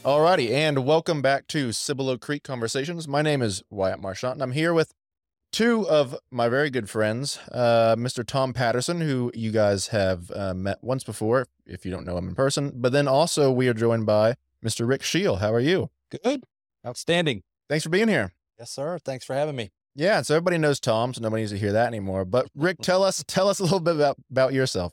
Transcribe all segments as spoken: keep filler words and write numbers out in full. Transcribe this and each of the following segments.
Alrighty, and welcome back to Cibolo Creek Conversations. My name is Wyatt Marchant, and I'm here with two of my very good friends, uh, Mister Tom Patterson, who you guys have uh, met once before, if you don't know him in person. But then also we are joined by Mister Rick Scheel. How are you? Good. Outstanding. Thanks for being here. Yes, sir. Thanks for having me. Yeah, so everybody knows Tom, so nobody needs to hear that anymore. But Rick, tell us tell us a little bit about, about yourself.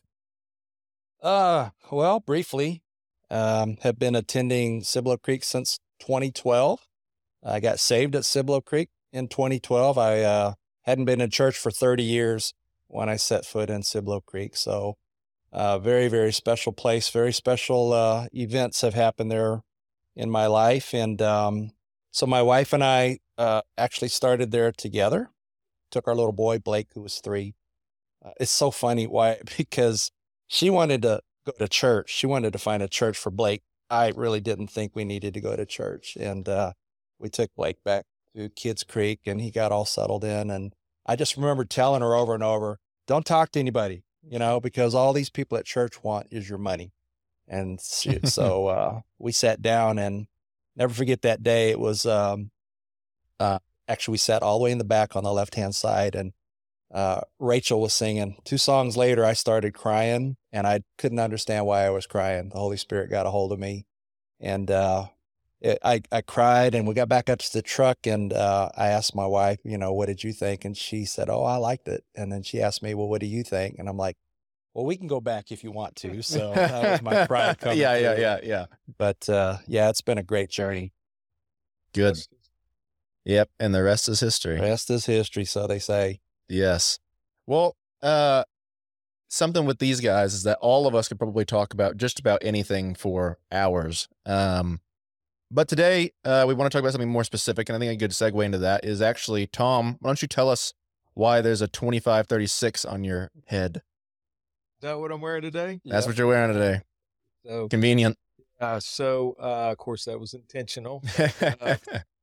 Uh, well, briefly, um, have been attending Cibolo Creek since twenty twelve. I got saved at Cibolo Creek in twenty twelve. I uh, hadn't been in church for thirty years when I set foot in Cibolo Creek. So, uh, very, very special place. Very special uh, events have happened there in my life. And um, so my wife and I uh, actually started there together. Took our little boy, Blake, who was three. Uh, it's so funny why, because she wanted to go to church. She wanted to find a church for Blake. I really didn't think we needed to go to church. And uh, we took Blake back to Kids Creek and he got all settled in. And I just remember telling her over and over, don't talk to anybody, you know, because all these people at church want is your money. And she, so uh, we sat down and never forget that day. It was um, uh, actually, we sat all the way in the back on the left-hand side and uh, Rachel was singing. Two songs later, I started crying and I couldn't understand why I was crying. The Holy Spirit got a hold of me and uh, it, I, I cried and we got back up to the truck and uh, I asked my wife, you know, what did you think? And she said, oh, I liked it. And then she asked me, well, what do you think? And I'm like, well, we can go back if you want to. So that was my pride coming yeah, yeah, through. yeah, yeah. But uh, yeah, it's been a great journey. Good. Yep, and the rest is history. The rest is history, so they say. Yes. Well, uh, something with these guys is that all of us could probably talk about just about anything for hours. Um, but today, uh, we want to talk about something more specific, and I think a good segue into that is actually, Tom, why don't you tell us why there's a twenty-five thirty-six on your head? Is that what I'm wearing today? That's Yep. what you're wearing today. So, Convenient. uh, so uh, of course, that was intentional. Uh,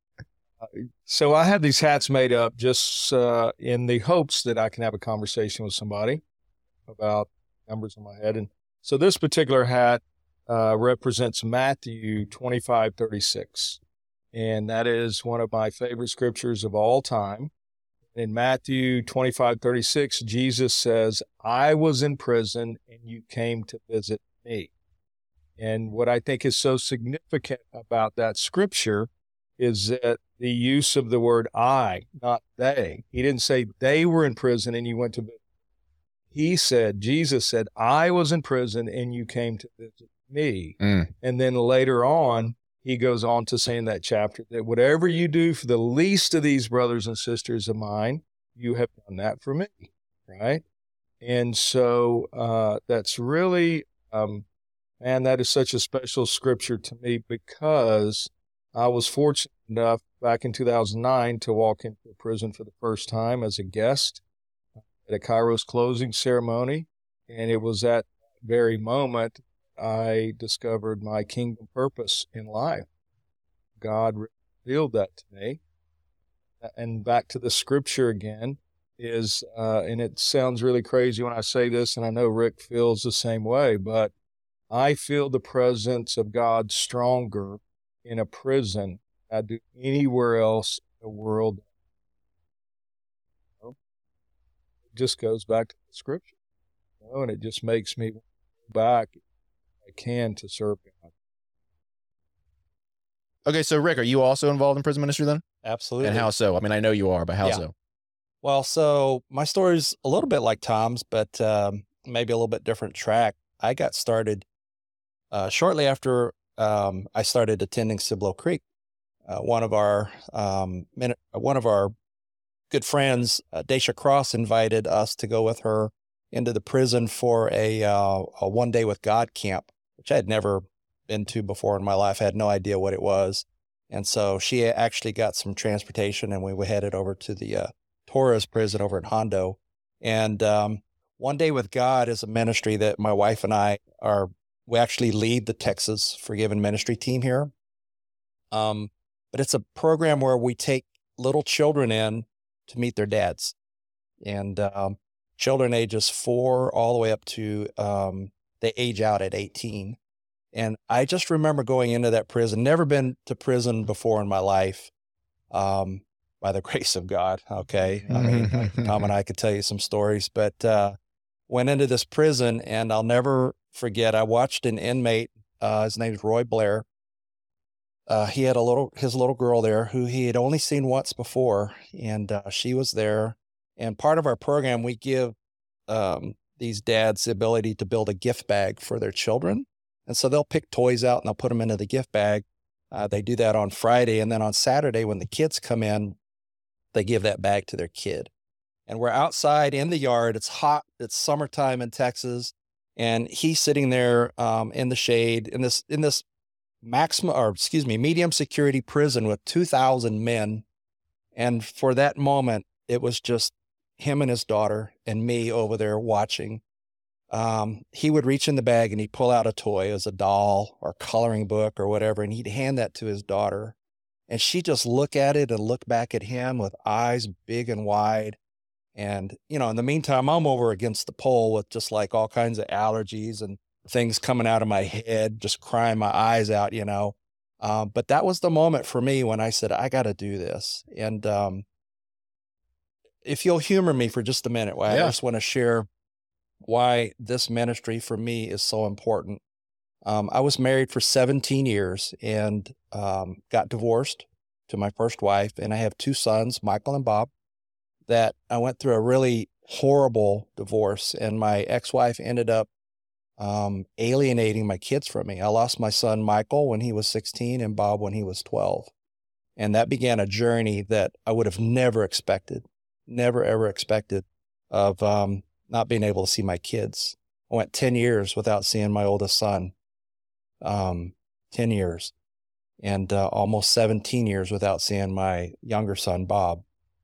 so I had these hats made up just uh, in the hopes that I can have a conversation with somebody about numbers on my head. And so this particular hat uh, represents Matthew twenty-five thirty-six. And that is one of my favorite scriptures of all time. In Matthew twenty-five thirty-six, Jesus says, I was in prison and you came to visit me. And what I think is so significant about that scripture is that the use of the word I, not they. He didn't say they were in prison and you went to visit. He said, Jesus said, I was in prison and you came to visit me. Mm. And then later on, he goes on to say in that chapter that whatever you do for the least of these brothers and sisters of mine, you have done that for me, right? And so uh, that's really, um, man, that is such a special scripture to me because I was fortunate enough back in two thousand nine to walk into a prison for the first time as a guest at a Kairos closing ceremony. And it was at that very moment I discovered my kingdom purpose in life. God revealed that to me. And back to the scripture again is, uh, and it sounds really crazy when I say this, and I know Rick feels the same way, but I feel the presence of God stronger in a prison than I do anywhere else in the world. You know? It just goes back to the scripture, you know, and it just makes me go back if I can to serve God. Okay, so Rick, are you also involved in prison ministry then? Absolutely. And how so? I mean, I know you are, but how Yeah. so? Well, so my story's a little bit like Tom's, but um, maybe a little bit different track. I got started uh, shortly after um, I started attending Cibolo Creek. Uh, one of our um, min- one of our good friends, uh, Daisha Cross, invited us to go with her into the prison for a, uh, a one day with God camp, which I had never been to before in my life. I had no idea what it was. And so she actually got some transportation and we were headed over to the uh, Torres prison over in Hondo. And um, One Day with God is a ministry that my wife and I are, we actually lead the Texas Forgiven Ministry team here. Um, but it's a program where we take little children in to meet their dads. And um, children ages four all the way up to, um, they age out at eighteen. And I just remember going into that prison, never been to prison before in my life, um, by the grace of God. Okay. I mean, I, Tom and I could tell you some stories, but, uh, went into this prison, and I'll never forget, I watched an inmate, uh, his name's Roy Blair. Uh, he had a little, his little girl there who he had only seen once before, and, uh, she was there. And part of our program, we give, um, these dads the ability to build a gift bag for their children. And so they'll pick toys out and they'll put them into the gift bag. Uh, they do that on Friday. And then on Saturday, when the kids come in, they give that bag to their kid. And we're outside in the yard. It's hot. It's summertime in Texas. And he's sitting there um, in the shade in this, in this maximum, or excuse me, medium security prison with two thousand men. And for that moment, it was just him and his daughter and me over there watching. Um, he would reach in the bag and he'd pull out a toy as a doll or coloring book or whatever, and he'd hand that to his daughter. And she'd just look at it and look back at him with eyes big and wide. And, you know, in the meantime, I'm over against the pole with just like all kinds of allergies and things coming out of my head, just crying my eyes out, you know. Um, but that was the moment for me when I said, I got to do this. And, um, if you'll humor me for just a minute, I Yeah. just want to share why this ministry for me is so important. Um, I was married for seventeen years and um, got divorced to my first wife, and I have two sons, Michael and Bob, that I went through a really horrible divorce, and my ex-wife ended up um, alienating my kids from me. I lost my son, Michael, when he was sixteen, and Bob when he was twelve. And that began a journey that I would have never expected. Never, ever expected of um, not being able to see my kids. I went ten years without seeing my oldest son, um, ten years, and uh, almost seventeen years without seeing my younger son, Bob.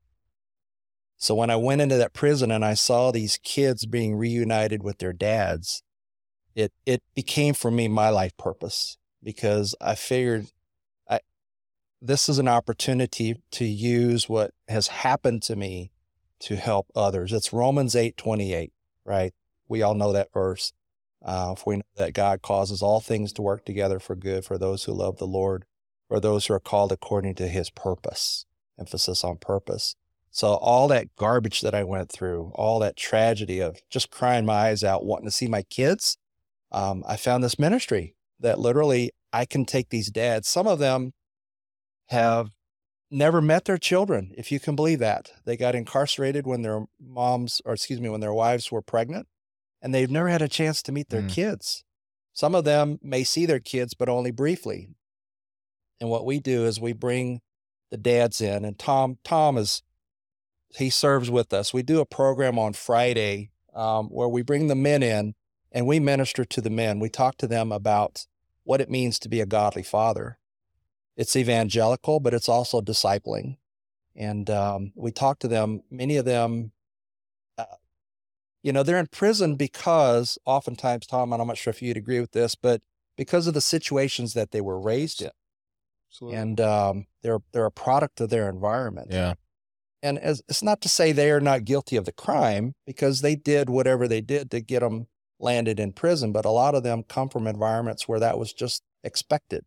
So when I went into that prison and I saw these kids being reunited with their dads, it it became for me my life purpose, because I figured I, this is an opportunity to use what has happened to me to help others. It's Romans eight twenty-eight, right? We all know that verse. Uh, if we know that God causes all things to work together for good for those who love the Lord, for those who are called according to his purpose, emphasis on purpose. So all that garbage that I went through, all that tragedy of just crying my eyes out, wanting to see my kids, um, I found this ministry that literally I can take these dads. Some of them have never met their children, if you can believe that. They got incarcerated when their moms, or excuse me, when their wives were pregnant, and they've never had a chance to meet their Mm. kids. Some of them may see their kids, but only briefly. And what we do is we bring the dads in, and Tom, Tom is, he serves with us. We do a program on Friday um, where we bring the men in and we minister to the men. We talk to them about what it means to be a godly father. It's evangelical, but it's also discipling. And um, we talk to them, many of them, uh, you know, they're in prison because oftentimes, Tom, and I'm not sure if you'd agree with this, but because of the situations that they were raised in. Absolutely. And um, they're, they're a product of their environment. Yeah. And as, it's not to say they are not guilty of the crime, because they did whatever they did to get them landed in prison. But a lot of them come from environments where that was just expected.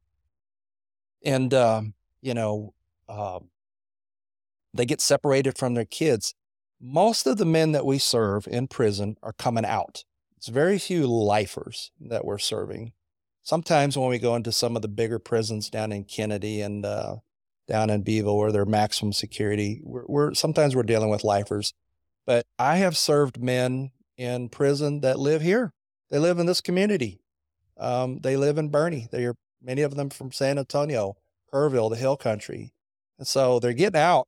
And, um, you know, um, they get separated from their kids. Most of the men that we serve in prison are coming out. It's very few lifers that we're serving. Sometimes when we go into some of the bigger prisons down in Kennedy and uh, down in Beeville, where they're maximum security, we're, we're sometimes we're dealing with lifers. But I have served men in prison that live here. They live in this community. Um, they live in Bernie. They are many of them from San Antonio, Kerrville, the Hill Country. And so they're getting out.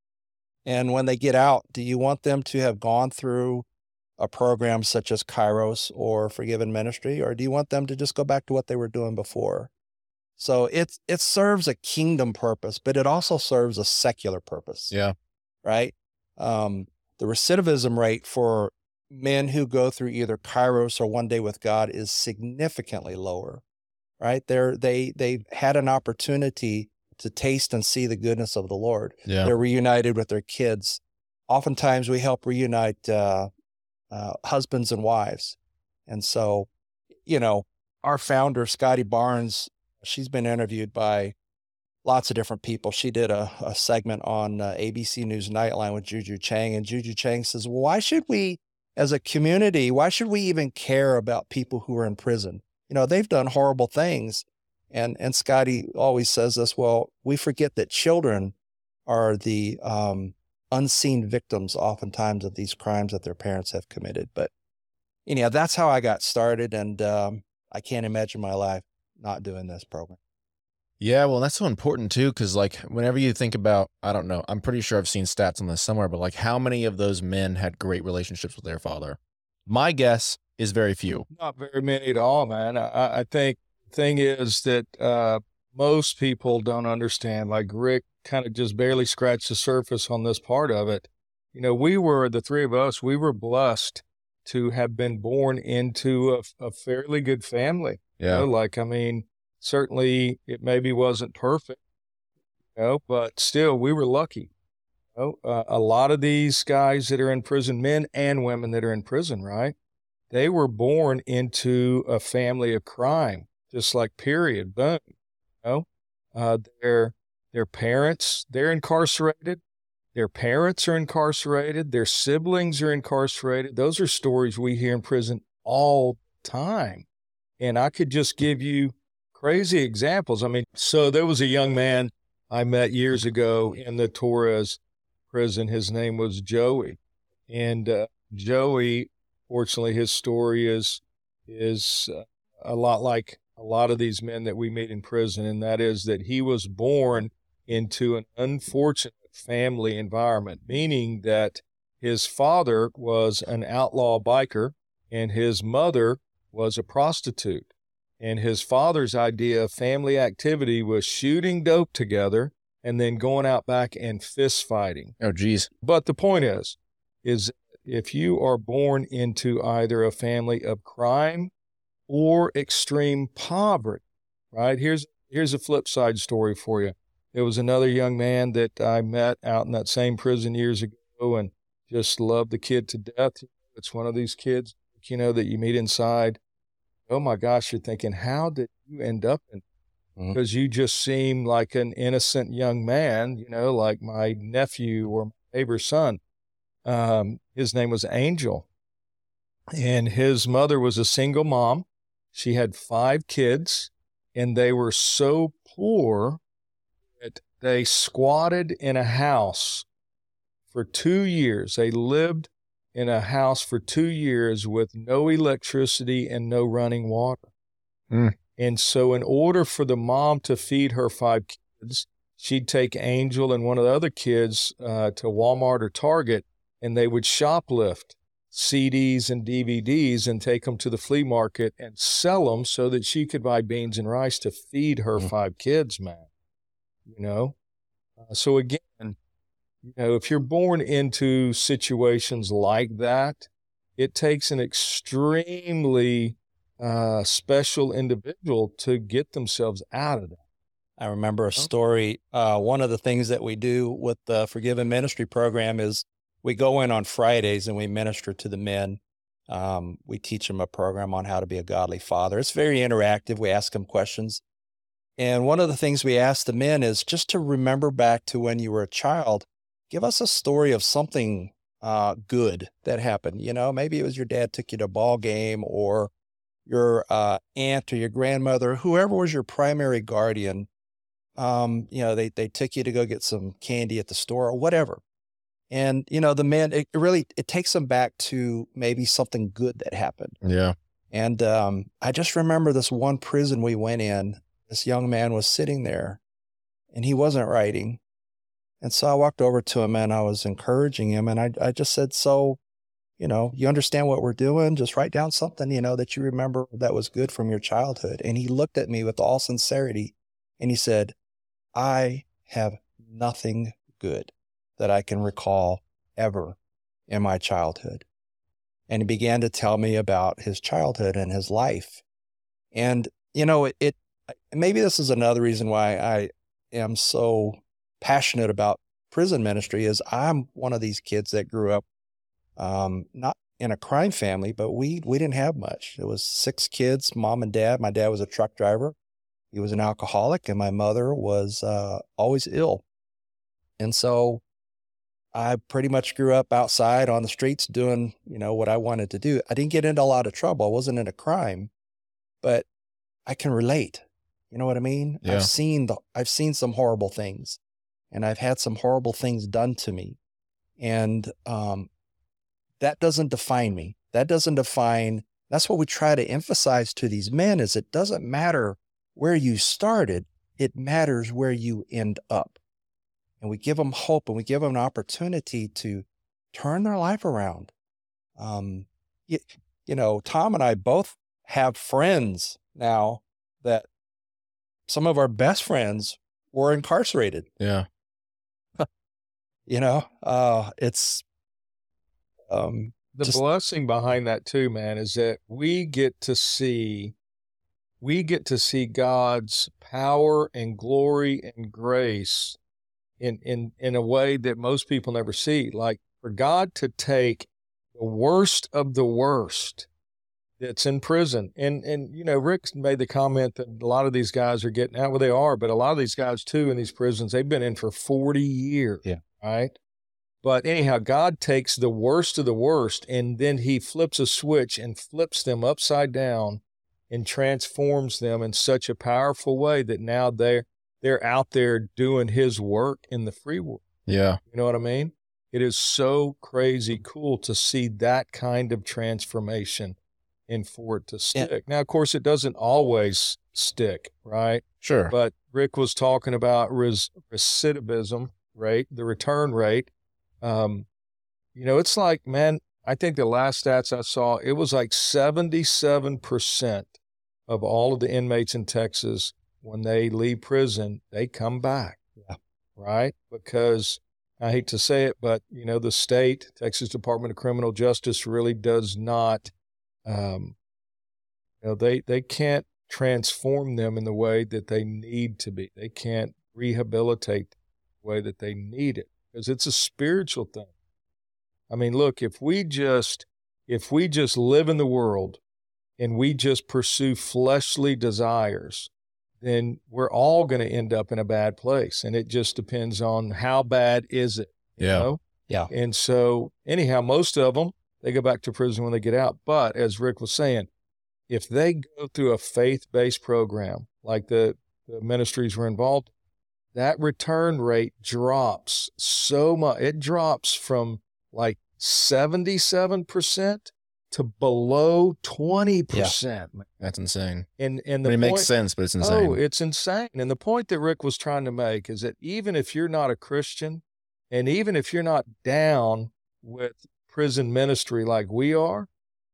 And when they get out, do you want them to have gone through a program such as Kairos or Forgiven Ministry, or do you want them to just go back to what they were doing before? So it, it serves a kingdom purpose, but it also serves a secular purpose. Yeah. Right? Um, the recidivism rate for men who go through either Kairos or One Day with God is significantly lower, right? They're, they, they've had an opportunity to taste and see the goodness of the Lord. Yeah. They're reunited with their kids. Oftentimes we help reunite uh, uh, husbands and wives. And so, you know, our founder, Scotty Barnes, she's been interviewed by lots of different people. She did a, a segment on uh, A B C News Nightline with Juju Chang, and Juju Chang says, well, why should we, as a community, why should we even care about people who are in prison? You know, they've done horrible things. And, and Scotty always says this, well, we forget that children are the um, unseen victims oftentimes of these crimes that their parents have committed. But anyhow, that's how I got started. And um, I can't imagine my life not doing this program. Yeah, well, that's so important too, because like whenever you think about, I don't know, I'm pretty sure I've seen stats on this somewhere, but like how many of those men had great relationships with their father? My guess is very few. Not very many at all, man. I, I think the thing is that uh, most people don't understand, like Rick kind of just barely scratched the surface on this part of it. You know, we were, the three of us, we were blessed to have been born into a, a fairly good family. Yeah. You know, like, I mean, certainly it maybe wasn't perfect, you know, but still we were lucky. You know, uh, a lot of these guys that are in prison, men and women that are in prison, right? They were born into a family of crime, just like period, boom. You know, uh, their, their parents, they're incarcerated. Their parents are incarcerated. Their siblings are incarcerated. Those are stories we hear in prison all the time. And I could just give you crazy examples. I mean, so there was a young man I met years ago in the Torres prison. His name was Joey. And uh, Joey, fortunately, his story is, is uh, a lot like a lot of these men that we meet in prison. And that is that he was born into an unfortunate family environment, meaning that his father was an outlaw biker and his mother was a prostitute. And his father's idea of family activity was shooting dope together and then going out back and fist fighting. Oh, geez. But the point is, is if you are born into either a family of crime or extreme poverty, right? Here's, here's a flip side story for you. There was another young man that I met out in that same prison years ago and just loved the kid to death. It's one of these kids, you know, that you meet inside. Oh my gosh, you're thinking, how did you end up in? Because mm-hmm. you just seem like an innocent young man, you know, like my nephew or my neighbor's son. Um, his name was Angel. And his mother was a single mom. She had five kids, and they were so poor that they squatted in a house for two years. They lived in a house for two years with no electricity and no running water. Mm. And so in order for the mom to feed her five kids, she'd take Angel and one of the other kids uh, to Walmart or Target, and they would shoplift C Ds and D V Ds and take them to the flea market and sell them so that she could buy beans and rice to feed her mm. five kids, man. You know? Uh, so again, you know, if you're born into situations like that, it takes an extremely uh, special individual to get themselves out of that. I remember a story. Uh, one of the things that we do with the Forgiven Ministry program is we go in on Fridays and we minister to the men. Um, we teach them a program on how to be a godly father. It's very interactive. We ask them questions. And one of the things we ask the men is just to remember back to when you were a child. Give us a story of something uh, good that happened. You know, maybe it was your dad took you to a ball game, or your uh, aunt or your grandmother, whoever was your primary guardian. Um, you know, they they took you to go get some candy at the store or whatever. And, you know, the man, it really, it takes them back to maybe something good that happened. Yeah. And um, I just remember this one prison we went in, this young man was sitting there and he wasn't writing. And so I walked over to him and I was encouraging him. And I, I just said, so, you know, you understand what we're doing? Just write down something, you know, that you remember that was good from your childhood. And he looked at me with all sincerity and he said, I have nothing good that I can recall ever in my childhood. And he began to tell me about his childhood and his life. And, you know, it, it maybe this is another reason why I am so passionate about prison ministry is I'm one of these kids that grew up um, not in a crime family, but we we didn't have much. It was six kids, mom and dad. My dad was a truck driver. He was an alcoholic, and my mother was uh, always ill. And so I pretty much grew up outside on the streets doing, you know, what I wanted to do. I didn't get into a lot of trouble. I wasn't into crime, but I can relate. You know what I mean? Yeah. I've seen the, I've seen some horrible things, and I've had some horrible things done to me. And um, that doesn't define me. That doesn't define, that's what we try to emphasize to these men is it doesn't matter where you started, it matters where you end up. And we give them hope, and we give them an opportunity to turn their life around. Um, you, you know, Tom and I both have friends now that some of our best friends were incarcerated. Yeah. You know, uh, it's, um, the just, blessing behind that too, man, is that we get to see, we get to see God's power and glory and grace in, in, in a way that most people never see. Like for God to take the worst of the worst that's in prison. And, and, you know, Rick made the comment that a lot of these guys are getting out where they are, but a lot of these guys too in these prisons, they've been in for forty years. Yeah. Right. But anyhow, God takes the worst of the worst, and then he flips a switch and flips them upside down and transforms them in such a powerful way that now they're, they're out there doing his work in the free world. Yeah. You know what I mean? It is so crazy cool to see that kind of transformation and for it to stick. Yeah. Now, of course, it doesn't always stick, right? Sure. But Rick was talking about res- recidivism rate, the return rate. Um, you know, it's like, man, I think the last stats I saw, it was like seventy-seven percent of all of the inmates in Texas, when they leave prison, they come back. Yeah. Right? Because I hate to say it, but, you know, the state, Texas Department of Criminal Justice really does not, um, you know, they, they can't transform them in the way that they need to be. They can't rehabilitate the way that they need it, because it's a spiritual thing. I mean, look, if we just, if we just live in the world and we just pursue fleshly desires, then we're all going to end up in a bad place. And it just depends on how bad is it. You yeah. know? Yeah. And so anyhow, most of them, they go back to prison when they get out. But as Rick was saying, if they go through a faith-based program like the, the ministries were involved, that return rate drops so much. It drops from like seventy-seven percent to below twenty percent. Yeah. That's insane. And, and the I mean, it point, makes sense, but it's insane. Oh, it's insane. And the point that Rick was trying to make is that even if you're not a Christian, and even if you're not down with prison ministry like we are,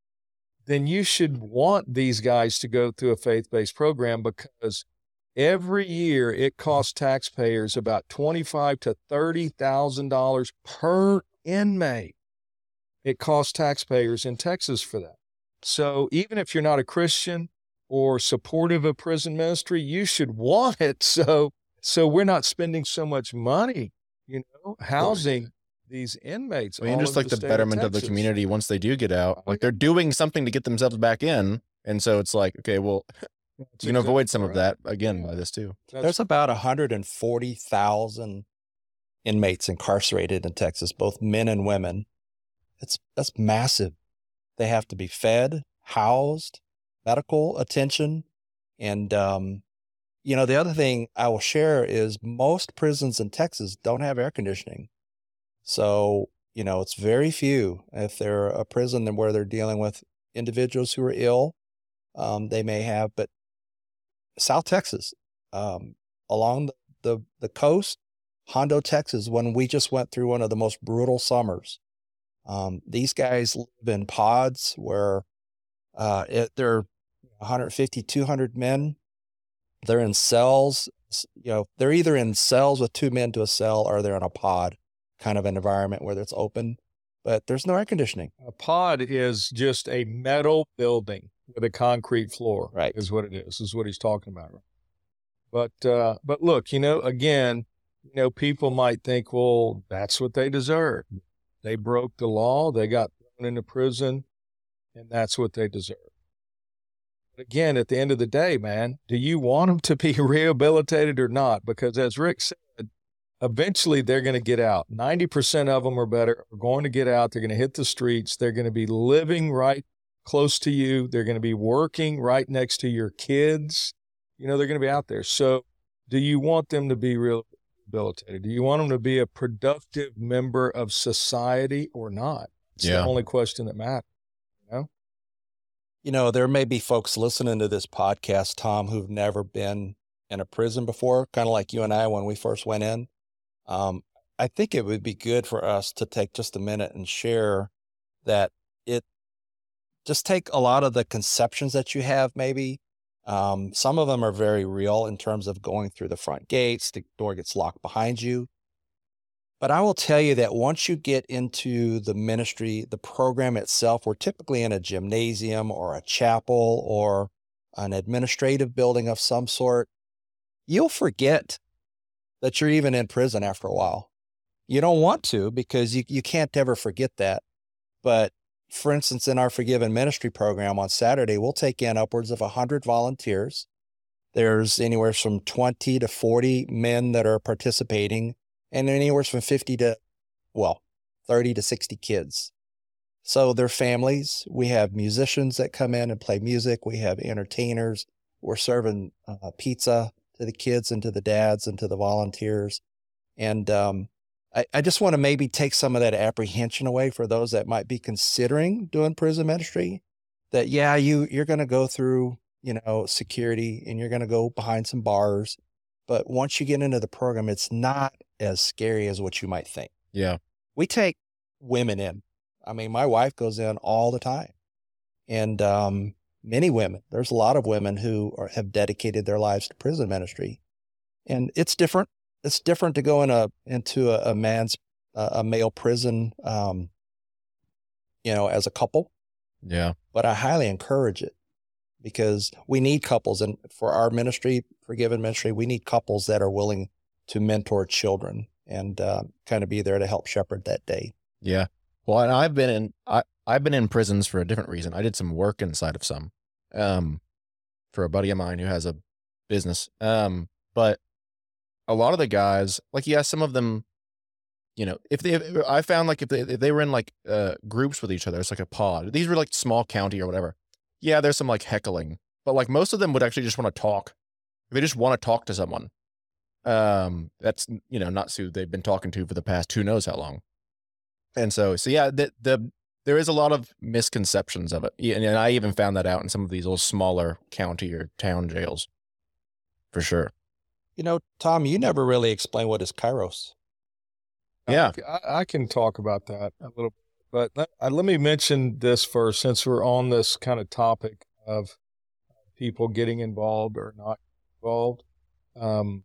then you should want these guys to go through a faith-based program, because every year it costs taxpayers about twenty-five thousand to thirty thousand dollars per inmate. It costs taxpayers in Texas for that. So even if you're not a Christian or supportive of prison ministry, you should want it. So, so we're not spending so much money, you know, housing these inmates. I mean, all just over like the, state betterment of, of the Texas. community once they do get out, like they're doing something to get themselves back in. And so it's like, okay, well, That's you can avoid exactly some of right. that again Yeah. by this too. That's- There's about one hundred forty thousand inmates incarcerated in Texas, both men and women. It's, that's massive. They have to be fed, housed, medical attention. And, um, you know, the other thing I will share is most prisons in Texas don't have air conditioning. So, you know, it's very few. If they're a prison where they're dealing with individuals who are ill, um, they may have, but South Texas, um, along the, the, the coast, Hondo, Texas, when we just went through one of the most brutal summers, um, these guys live in pods where uh, it, they're one hundred fifty, two hundred men. They're in cells, you know, they're either in cells with two men to a cell, or they're in a pod kind of an environment where it's open, but there's no air conditioning. A pod is just a metal building with a concrete floor, Right. is what it is, is what he's talking about. But, uh, but look, you know, again, you know, people might think, well, that's what they deserve. They broke the law. They got thrown into prison, and that's what they deserve. But again, at the end of the day, man, do you want them to be rehabilitated or not? Because as Rick said, eventually they're going to get out. ninety percent of them or better are going to get out. They're going to hit the streets. They're going to be living right close to you. They're going to be working right next to your kids. You know, they're going to be out there. So do you want them to be rehabilitated? Do you want them to be a productive member of society or not? It's Yeah. the only question that matters. You know? You know, there may be folks listening to this podcast, Tom, who've never been in a prison before, kind of like you and I when we first went in. Um, I think it would be good for us to take just a minute and share that it just take a lot of the conceptions that you have, maybe. Um, some of them are very real in terms of going through the front gates, the door gets locked behind you. But I will tell you that once you get into the ministry, the program itself, we're typically in a gymnasium or a chapel or an administrative building of some sort. You'll forget that you're even in prison after a while. You don't want to because you, you can't ever forget that. But for instance, in our Forgiven Ministry program on Saturday, we'll take in upwards of one hundred volunteers. There's anywhere from twenty to forty men that are participating, and anywhere from fifty to, well, thirty to sixty kids. So they're families. We have musicians that come in and play music. We have entertainers. We're serving uh, pizza to the kids and to the dads and to the volunteers. And um, I, I just want to maybe take some of that apprehension away for those that might be considering doing prison ministry, that, yeah, you, you're going to go through, you know, security and you're going to go behind some bars. But once you get into the program, it's not as scary as what you might think. Yeah. We take women in. I mean, my wife goes in all the time. And um, many women, there's a lot of women who are, have dedicated their lives to prison ministry. And it's different. It's different to go in a, into a, a man's, uh, a male prison, um, you know, as a couple. Yeah. But I highly encourage it because we need couples. And for our ministry, Forgiven Ministry, we need couples that are willing to mentor children and uh, kind of be there to help shepherd that day. Yeah. Well, and I've been in, I, I've been in prisons for a different reason. I did some work inside of some, um, for a buddy of mine who has a business. Um, but a lot of the guys, like, yeah, some of them, you know, if they, I found like if they, if they were in like, uh, groups with each other, it's like a pod. These were like small county or whatever. Yeah. There's some like heckling, but like most of them would actually just want to talk. They just want to talk to someone. Um, that's, you know, not who they've been talking to for the past who knows how long. And so, so yeah, the, the, there is a lot of misconceptions of it. And, and I even found that out in some of these little smaller county or town jails for sure. You know, Tom, you never really explained what is Kairos. Yeah. I, I can talk about that a little bit, but let, uh, let me mention this first, since we're on this kind of topic of people getting involved or not involved. Um,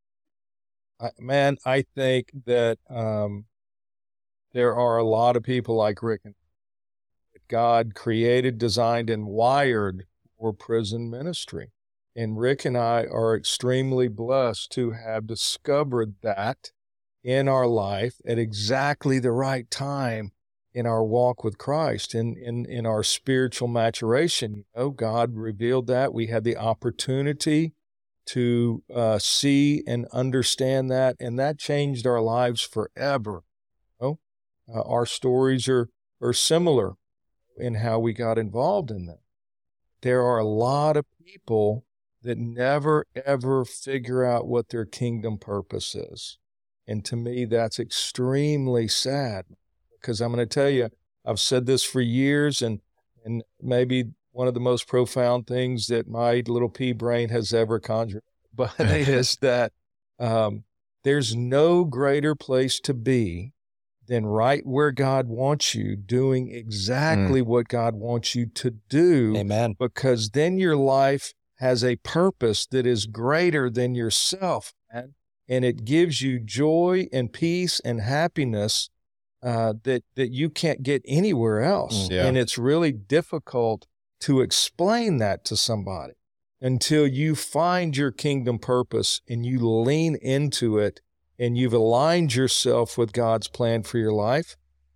I, man, I think that um, there are a lot of people like Rick and that God created, designed, and wired for prison ministry. And Rick and I are extremely blessed to have discovered that in our life at exactly the right time in our walk with Christ and in, in, in our spiritual maturation. You know, God revealed that. We had the opportunity to uh, see and understand that, and that changed our lives forever. You know? uh, our stories are, are similar in how we got involved in them. There are a lot of people that never, ever figure out what their kingdom purpose is. And to me, that's extremely sad, because I'm going to tell you, I've said this for years, and, and maybe one of the most profound things that my little pea brain has ever conjured, but is that um, there's no greater place to be than right where God wants you, doing exactly mm. what God wants you to do. Amen. Because then your life has a purpose that is greater than yourself, man. And it gives you joy and peace and happiness uh, that, that you can't get anywhere else. Yeah. And it's really difficult to explain that to somebody until you find your kingdom purpose and you lean into it and you've aligned yourself with God's plan for your life.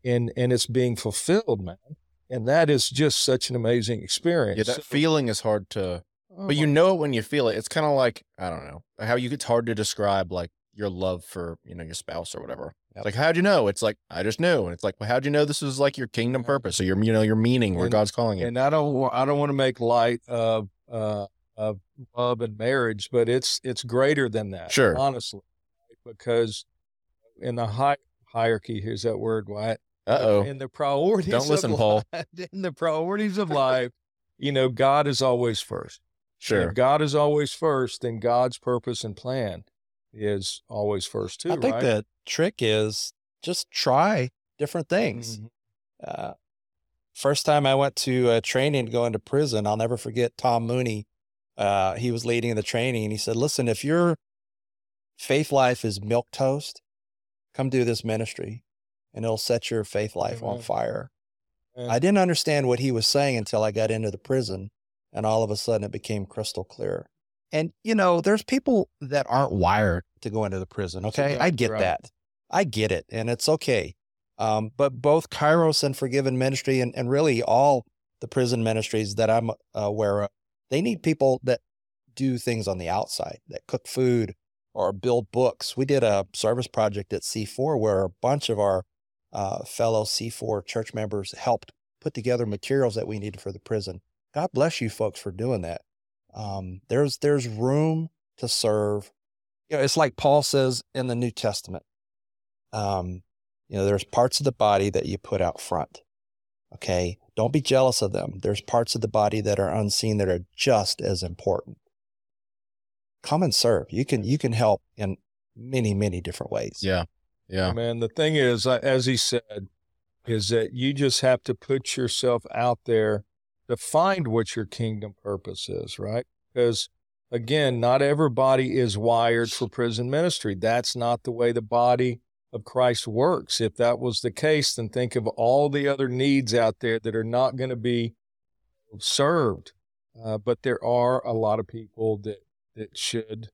and, and it's being fulfilled, man. And that is just such an amazing experience. Yeah, that So- feeling is hard to, Oh, but you know it when you feel it. It's kind of like, I don't know, how you, it's hard to describe like your love for, you know, your spouse or whatever. Yep. Like, how'd you know? It's like, I just knew. And it's like, well, how'd you know this is like your kingdom Yeah. purpose or your, you know, your meaning where And- God's calling you? and I don't wa- I don't want to make light of uh of love and marriage, but it's it's greater than that. Sure. Honestly, because in the high hierarchy, here's that word, Wyatt. Uh-oh. In the priorities, Don't listen, of Paul. life, in the priorities of life, you know, God is always first. And Sure. if God is always first, then God's purpose and plan is always first too. I think right? the trick is just try different things. Mhm. Uh, first time I went to a training to go into prison, I'll never forget Tom Mooney. Uh, he was leading the training and he said, listen, if your faith life is milk toast, come do this ministry and it'll set your faith life on Amen. fire. And- I didn't understand what he was saying until I got into the prison, and all of a sudden it became crystal clear. And, you know, there's people that aren't wired to go into the prison. That's Okay. I exactly get right. that. I get it. And it's okay. Um, but both Kairos and Forgiven Ministry and, and really all the prison ministries that I'm uh, aware of, they need people that do things on the outside, that cook food or build books. We did a service project at C four where a bunch of our uh, fellow C four church members helped put together materials that we needed for the prison. God bless you folks for doing that. Um, there's there's room to serve. You know, it's like Paul says in the New Testament. Um, you know, there's parts of the body that you put out front. Okay, don't be jealous of them. There's parts of the body that are unseen that are just as important. Come and serve. You can you can help in many many different ways. Yeah. Yeah. Man, the thing is, uh, as he said, is that you just have to put yourself out there to find what your kingdom purpose is, right? Because again, not everybody is wired for prison ministry. That's not the way the body of Christ works. If that was the case, then think of all the other needs out there that are not going to be served. Uh, but there are a lot of people that, that should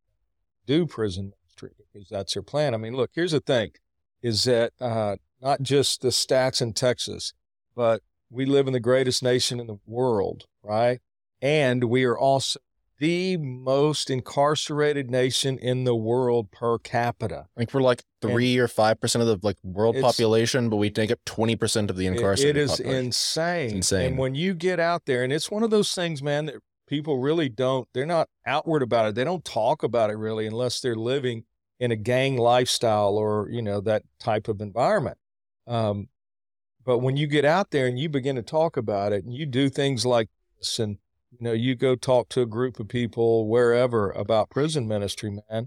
do prison ministry because that's their plan. I mean, look, here's the thing, is that uh, not just the stats in Texas, but we live in the greatest nation in the world, right? And we are also the most incarcerated nation in the world per capita. I think we're like three or five percent of the like world It's- population, but we take up twenty percent of the It- incarcerated it is population. insane. It's insane. And when you get out there, and it's one of those things, man, that people really don't, they're not outward about it. They don't talk about it really unless they're living in a gang lifestyle or, you know, that type of environment. Um, but when you get out there and you begin to talk about it and you do things like this and, you know, you go talk to a group of people wherever about prison ministry, man,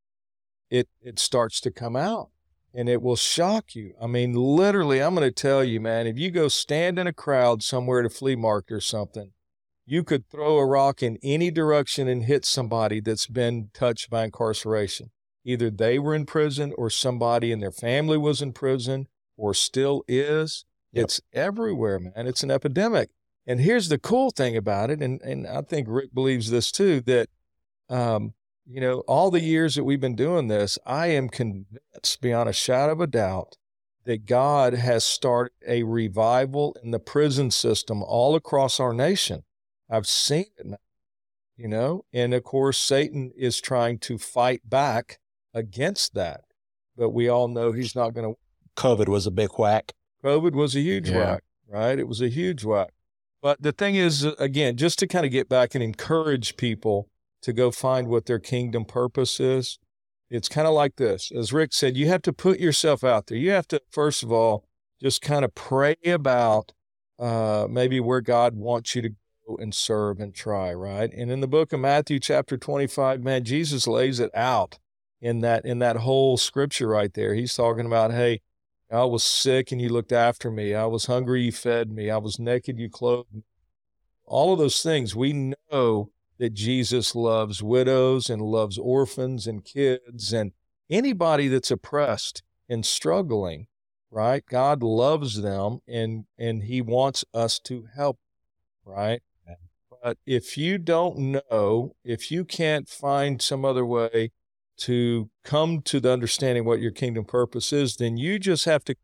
it, it starts to come out and it will shock you. I mean, literally, I'm going to tell you, man, if you go stand in a crowd somewhere at a flea market or something, you could throw a rock in any direction and hit somebody that's been touched by incarceration. Either they were in prison or somebody in their family was in prison or still is. Yep. It's everywhere, man. It's an epidemic. And here's the cool thing about it, and, and I think Rick believes this too, that, um, you know, all the years that we've been doing this, I am convinced beyond a shadow of a doubt that God has started a revival in the prison system all across our nation. I've seen it, man, you know, and of course, Satan is trying to fight back against that, but we all know he's not going to. COVID was a big whack. COVID was a huge Yeah. whack, right? It was a huge whack. But the thing is, again, just to kind of get back and encourage people to go find what their kingdom purpose is, it's kind of like this. As Rick said, you have to put yourself out there. You have to, first of all, just kind of pray about uh, maybe where God wants you to go and serve and try, right? And in the book of Matthew, chapter twenty-five, man, Jesus lays it out in that in that whole scripture right there. He's talking about, hey, I was sick and you looked after me. I was hungry, you fed me. I was naked, you clothed me. All of those things, we know that Jesus loves widows and loves orphans and kids and anybody that's oppressed and struggling, right? God loves them and, and he wants us to help, right? But if you don't know, if you can't find some other way to come to the understanding what your kingdom purpose is, then you just have to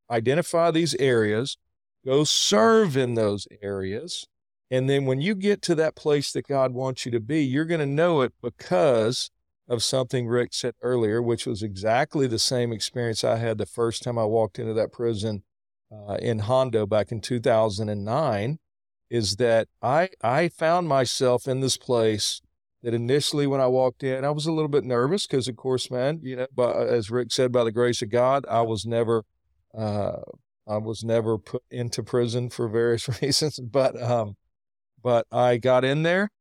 identify these areas, go serve in those areas. And then when you get to that place that God wants you to be, you're going to know it because of something Rick said earlier, which was exactly the same experience I had the first time I walked into that prison uh, in Hondo back in two thousand nine, is that I, I found myself in this place that initially when I walked in, I was a little bit nervous because, of course, man, you know, but as Rick said, by the grace of God, I was never, uh, I was never put into prison for various reasons, but, um, but I got in there,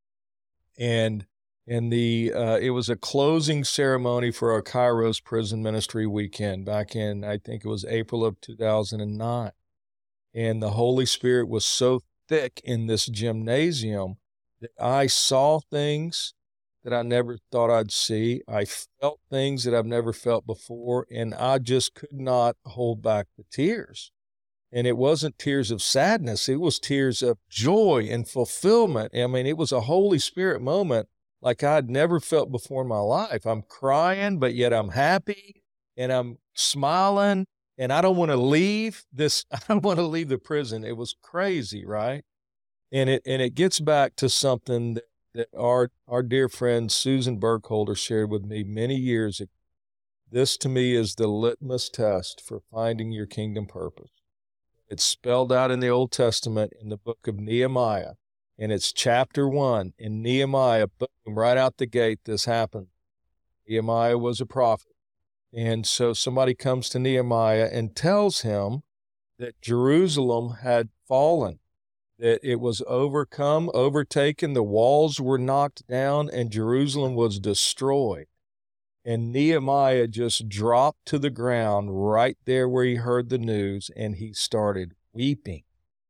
and and the uh, it was a closing ceremony for our Kairos Prison Ministry weekend back in, I think it was April of two thousand nine, and the Holy Spirit was so thick in this gymnasium that I saw things that I never thought I'd see. I felt things that I've never felt before, and I just could not hold back the tears. And it wasn't tears of sadness. It was tears of joy and fulfillment. I mean, it was a Holy Spirit moment like I'd never felt before in my life. I'm crying, but yet I'm happy and I'm smiling, and I don't want to leave this. I don't want to leave the prison. It was crazy, right? And it, and it gets back to something that, that our, our dear friend Susan Burkholder shared with me many years ago. This to me is the litmus test for finding your kingdom purpose. It's spelled out in the Old Testament in the book of Nehemiah, and it's chapter one. In Nehemiah, boom, right out the gate, this happened. Nehemiah was a prophet. And so somebody comes to Nehemiah and tells him that Jerusalem had fallen, that it was overcome, overtaken, the walls were knocked down, and Jerusalem was destroyed. And Nehemiah just dropped to the ground right there where he heard the news, and he started weeping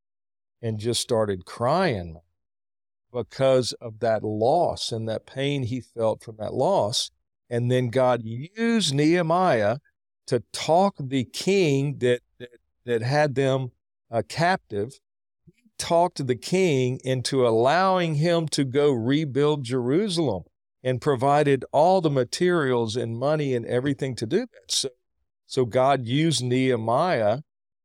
and just started crying because of that loss and that pain he felt from that loss. And then God used Nehemiah to talk the king that that, that had them uh, captive, he talked the king into allowing him to go rebuild Jerusalem, and provided all the materials and money and everything to do that. So, so God used Nehemiah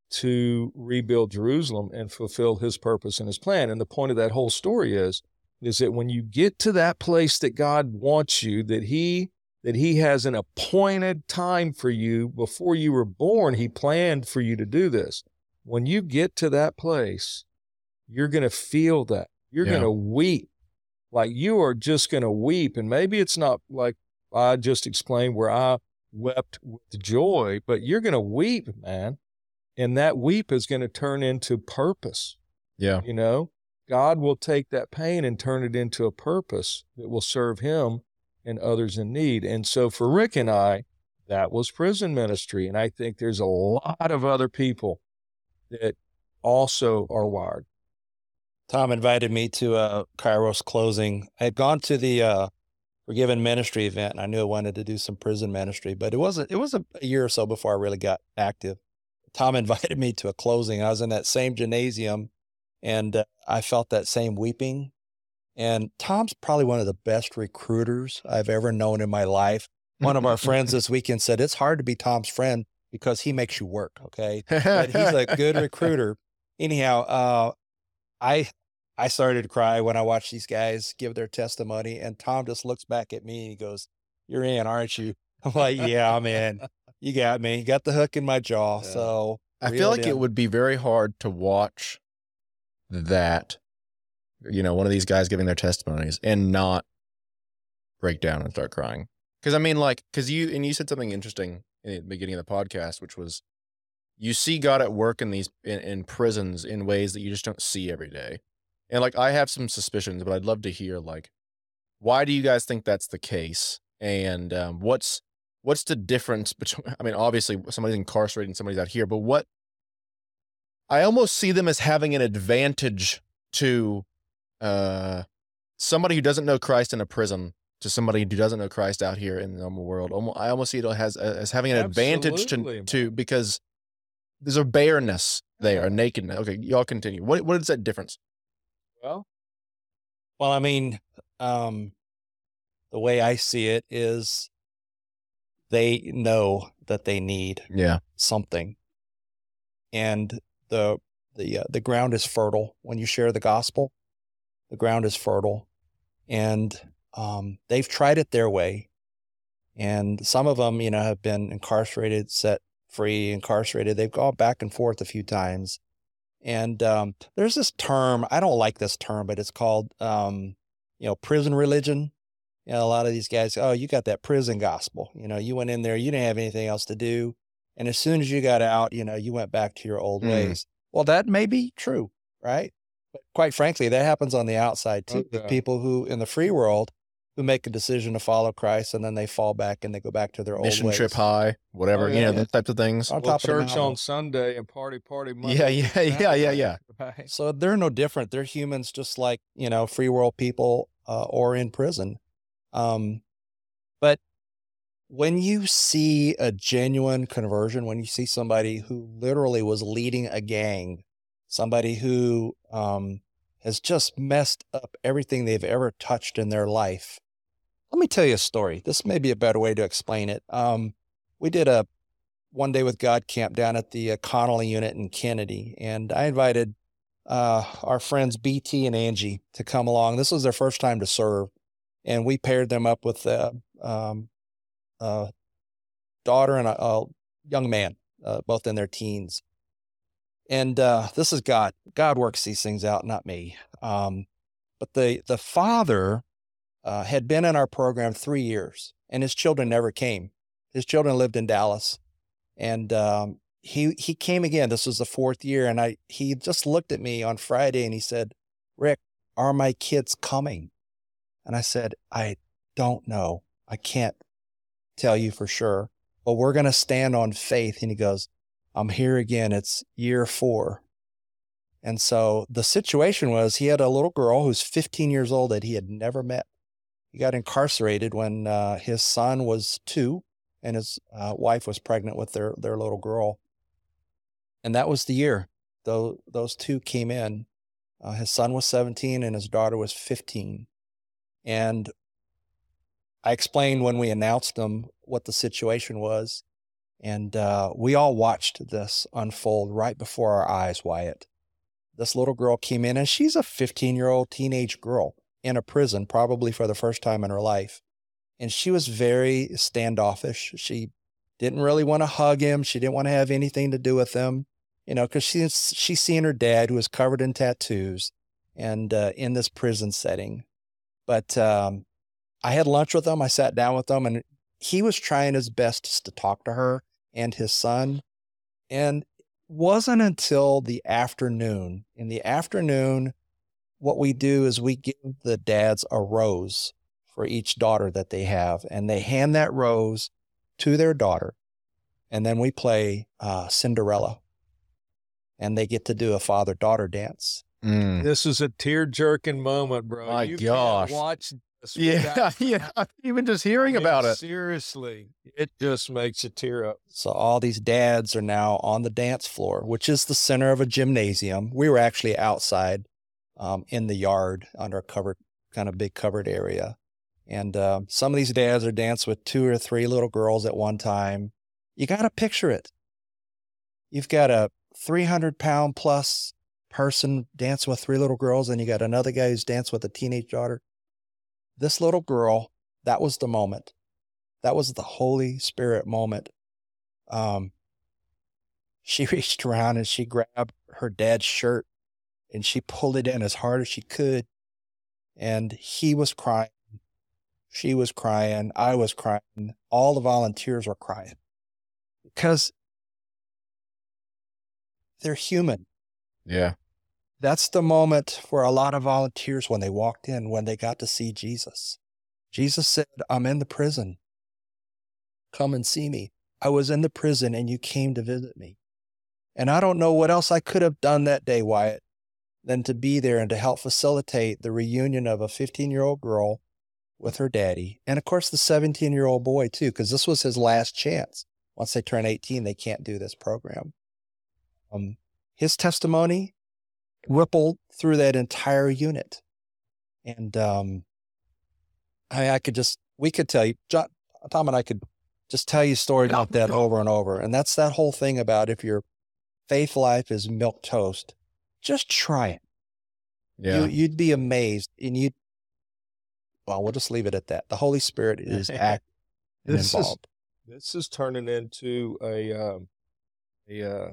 to rebuild Jerusalem and fulfill his purpose and his plan. And the point of that whole story is, is that when you get to that place that God wants you, that he, that he has an appointed time for you before you were born, he planned for you to do this. When you get to that place, you're going to feel that. You're yeah. going to weep. Like you are just going to weep. And maybe it's not like I just explained where I wept with joy, but you're going to weep, man. And that weep is going to turn into purpose. Yeah. You know, God will take that pain and turn it into a purpose that will serve him and others in need. And so for Rick and I, that was prison ministry. And I think there's a lot of other people that also are wired. Tom invited me to a Kairos closing. I had gone to the uh, Forgiven Ministry event, and I knew I wanted to do some prison ministry, but it wasn't. It was a, a year or so before I really got active. Tom invited me to a closing. I was in that same gymnasium, and uh, I felt that same weeping. And Tom's probably one of the best recruiters I've ever known in my life. One of our friends this weekend said it's hard to be Tom's friend because he makes you work. Okay, but he's a good recruiter. Anyhow. Uh, I I started to cry when I watched these guys give their testimony, and Tom just looks back at me and he goes, "You're in, aren't you?" I'm like, "Yeah, I'm in. You got me. You got the hook in my jaw." Yeah. So I feel like in. It would be very hard to watch that, you know, one of these guys giving their testimonies and not break down and start crying. Because I mean, like, because you and you said something interesting in the beginning of the podcast, which was, you see God at work in these in, in prisons in ways that you just don't see every day. And like, I have some suspicions, but I'd love to hear, like, why do you guys think that's the case? And um, what's what's the difference between, I mean, obviously somebody's incarcerated and somebody's out here, but what, I almost see them as having an advantage to uh, somebody who doesn't know Christ in a prison to somebody who doesn't know Christ out here in the normal world. I almost see it as, as having an Absolutely. advantage to, to, because there's a bareness there, a nakedness. Okay, y'all continue. What what is that difference? Well, well, I mean, um, the way I see it is they know that they need yeah. something. and the the uh, the ground is fertile when you share the gospel. The ground is fertile, and um, they've tried it their way, and some of them, you know, have been incarcerated, set free, incarcerated. They've gone back and forth a few times, and um, there's this term. I don't like this term, but it's called, um, you know, prison religion. You know, a lot of these guys, oh, you got that prison gospel. You know, you went in there, you didn't have anything else to do. And as soon as you got out, you know, you went back to your old Mm. ways. Well, that may be true, right? But quite frankly, that happens on the outside too. With Okay. people who in the free world who make a decision to follow Christ and then they fall back and they go back to their Mission old ways. trip high, whatever, Oh, you know, yeah. those types of things. On Well, top of the church mountain. on Sunday and party, party Monday. Yeah, yeah, through yeah, yeah, yeah. Saturday, right? So they're no different. They're humans just like, you know, free world people uh, or in prison. Um, but when you see a genuine conversion, when you see somebody who literally was leading a gang, somebody who um, has just messed up everything they've ever touched in their life. Let me tell you a story. This may be a better way to explain it. Um, we did a One Day with God camp down at the uh, Connolly unit in Kennedy, and I invited uh, our friends B T and Angie to come along. This was their first time to serve, and we paired them up with a um, uh, daughter and a, a young man, uh, both in their teens. And uh, this is God. God works these things out, not me. Um, but the the father uh, had been in our program three years, and his children never came. His children lived in Dallas, and um, he he came again. This was the fourth year, and I he just looked at me on Friday and he said, "Rick, are my kids coming?" And I said, "I don't know. I can't tell you for sure, but we're going to stand on faith." And he goes, "I'm here again. It's year four." And so the situation was he had a little girl who's fifteen years old that he had never met. He got incarcerated when uh, his son was two and his uh, wife was pregnant with their, their little girl. And that was the year those, those two came in. Uh, his son was seventeen and his daughter was fifteen. And I explained when we announced them what the situation was. And uh, we all watched this unfold right before our eyes, Wyatt. This little girl came in, and she's a fifteen-year-old teenage girl in a prison, probably for the first time in her life. And she was very standoffish. She didn't really want to hug him. She didn't want to have anything to do with him, you know, because she's, she's seen her dad, who was covered in tattoos, and uh, in this prison setting. But um, I had lunch with him. I sat down with him, and he was trying his best to talk to her and his son. And it wasn't until the afternoon. In the afternoon, what we do is we give the dads a rose for each daughter that they have, and they hand that rose to their daughter. And then we play uh, Cinderella, and they get to do a father-daughter dance. Mm. This is a tear-jerking moment, bro. My you gosh. Can't watch this Yeah, without- yeah. Even just hearing I mean, about it. Seriously, it just makes you tear up. So all these dads are now on the dance floor, which is the center of a gymnasium. We were actually outside um, in the yard under a covered, kind of big covered area. And um, some of these dads are dancing with two or three little girls at one time. You got to picture it. You've got a three hundred pound plus person dancing with three little girls, and you got another guy who's dancing with a teenage daughter. This little girl, that was the moment. That was the Holy Spirit moment. Um, she reached around and she grabbed her dad's shirt and she pulled it in as hard as she could. And he was crying. She was crying. I was crying. All the volunteers were crying because they're human. Yeah. That's the moment for a lot of volunteers when they walked in, when they got to see Jesus. Jesus said, "I'm in the prison. Come and see me. I was in the prison and you came to visit me." And I don't know what else I could have done that day, Wyatt, than to be there and to help facilitate the reunion of a fifteen-year-old girl with her daddy. And of course, the seventeen-year-old boy too, because this was his last chance. Once they turn eighteen, they can't do this program. Um, his testimony rippled through that entire unit. And um, I, I could just, we could tell you, John, Tom and I could just tell you stories about that over and over. And that's that whole thing about if you're faith life is milk toast. Just try it. Yeah. You, you'd be amazed. And you'd, well, we'll just leave it at that. The Holy Spirit is active and This is- involved. This is turning into a um, a uh,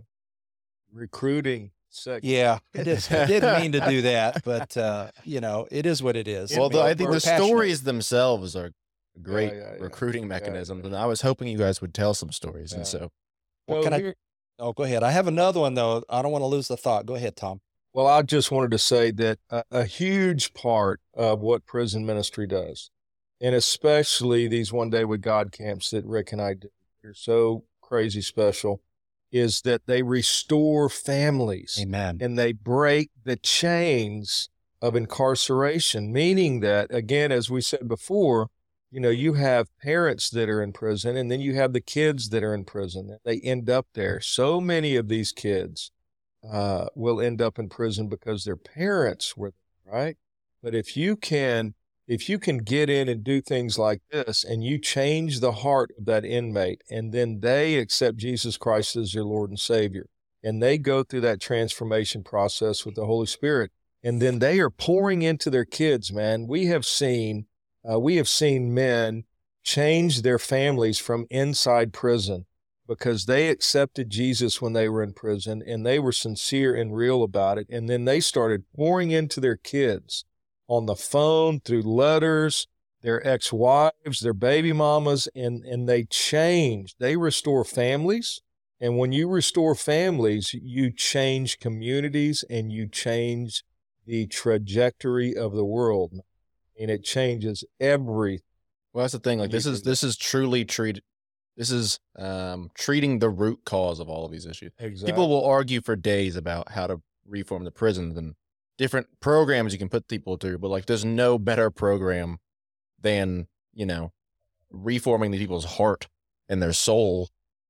recruiting segment. Yeah, I, did, I didn't mean to do that, but, uh, you know, it is what it is. Well, It the, I makes- think we're the passionate. stories themselves are great yeah, yeah. recruiting Yeah, mechanisms, yeah. and I was hoping you guys would tell some stories. Yeah. And so, Well, Well, can I- here- Oh, go ahead. I have another one, though. I don't want to lose the thought. Go ahead, Tom. Well, I just wanted to say that a, a huge part of what prison ministry does, and especially these One Day with God camps that Rick and I do, they're so crazy special, is that they restore families Amen. and they break the chains of incarceration, meaning that, again, as we said before, you know, you have parents that are in prison and then you have the kids that are in prison. They end up there. So many of these kids uh, will end up in prison because their parents were there, right? But if you can, if you can get in and do things like this and you change the heart of that inmate and then they accept Jesus Christ as their Lord and Savior and they go through that transformation process with the Holy Spirit and then they are pouring into their kids, man. We have seen, uh, we have seen men change their families from inside prison because they accepted Jesus when they were in prison and they were sincere and real about it. And then they started pouring into their kids on the phone, through letters, their ex-wives, their baby mamas, and, and they change. They restore families. And when you restore families, you change communities and you change the trajectory of the world. And it changes everything. well, that's the thing. Like, this You is can- this is truly treated. This is um, treating the root cause of all of these issues. Exactly. People will argue for days about how to reform the prisons and different programs you can put people through, but like, there's no better program than, you know, reforming the people's heart and their soul.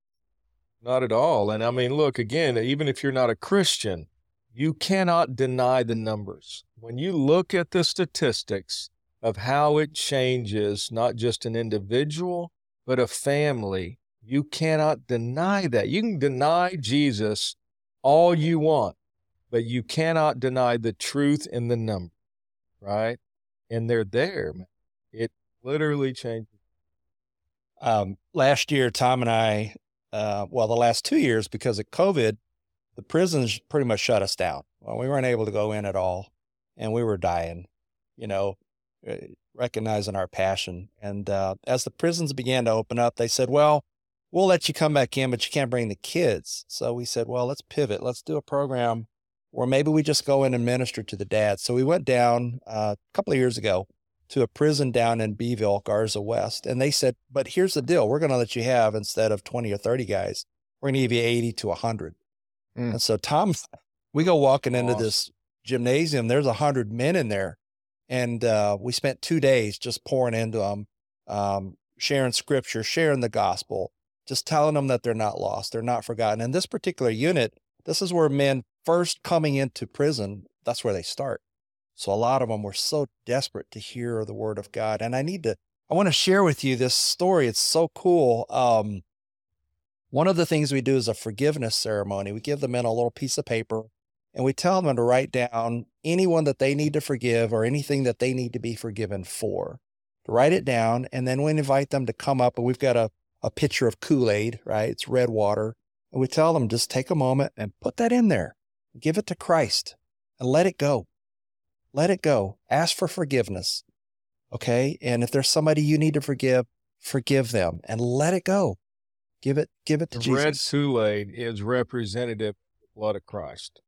Not at all. And I mean, look, again, even if you're not a Christian, you cannot deny the numbers. When you look at the statistics of how it changes not just an individual, but a family, you cannot deny that. You can deny Jesus all you want, but you cannot deny the truth in the number, right? And they're there, man. It literally changes. Um, last year, Tom and I, uh, well, the last two years, because of COVID, the prisons pretty much shut us down. Well, we weren't able to go in at all, and we were dying, you know, uh, recognizing our passion. And uh, as the prisons began to open up, they said, well, we'll let you come back in, but you can't bring the kids. So we said, well, let's pivot. Let's do a program where maybe we just go in and minister to the dads. So we went down uh, a couple of years ago to a prison down in Beeville, Garza West. And they said, but here's the deal. We're going to let you have, instead of twenty or thirty guys, we're going to give you eighty to one hundred. Mm. And so Tom, we go walking into Awesome. this gymnasium. There's one hundred men in there. And uh, we spent two days just pouring into them, um, sharing scripture, sharing the gospel, just telling them that they're not lost, they're not forgotten. And this particular unit, this is where men first coming into prison, that's where they start. So a lot of them were so desperate to hear the word of God. And I need to, I want to share with you this story. It's so cool. Um, one of the things we do is a forgiveness ceremony. We give the men a little piece of paper and we tell them to write down anyone that they need to forgive or anything that they need to be forgiven for. To write it down, and then we invite them to come up, and we've got a, a pitcher of Kool-Aid, right? It's red water. And we tell them, just take a moment and put that in there. Give it to Christ and let it go. Let it go. Ask for forgiveness. Okay. And if there's somebody you need to forgive, forgive them and let it go. Give it, give it to The red Jesus. Kool-Aid is representative of the blood of Christ.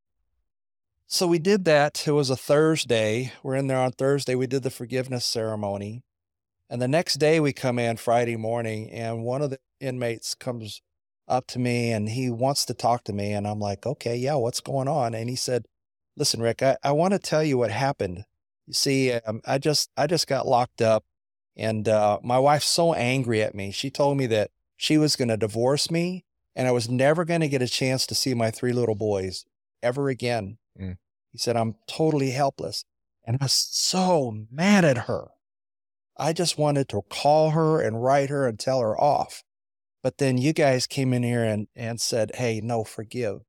So we did that. It was a Thursday. We're in there on Thursday. We did the forgiveness ceremony. And the next day we come in Friday morning, and one of the inmates comes up to me and he wants to talk to me. And I'm like, okay, yeah, what's going on? And he said, listen, Rick, I, I want to tell you what happened. You see, um, I just, I just got locked up, and uh, my wife's so angry at me. She told me that she was going to divorce me and I was never going to get a chance to see my three little boys ever again. Mm. He said, I'm totally helpless. And I was so mad at her. I just wanted to call her and write her and tell her off. But then you guys came in here and, and said, hey, no, forgive.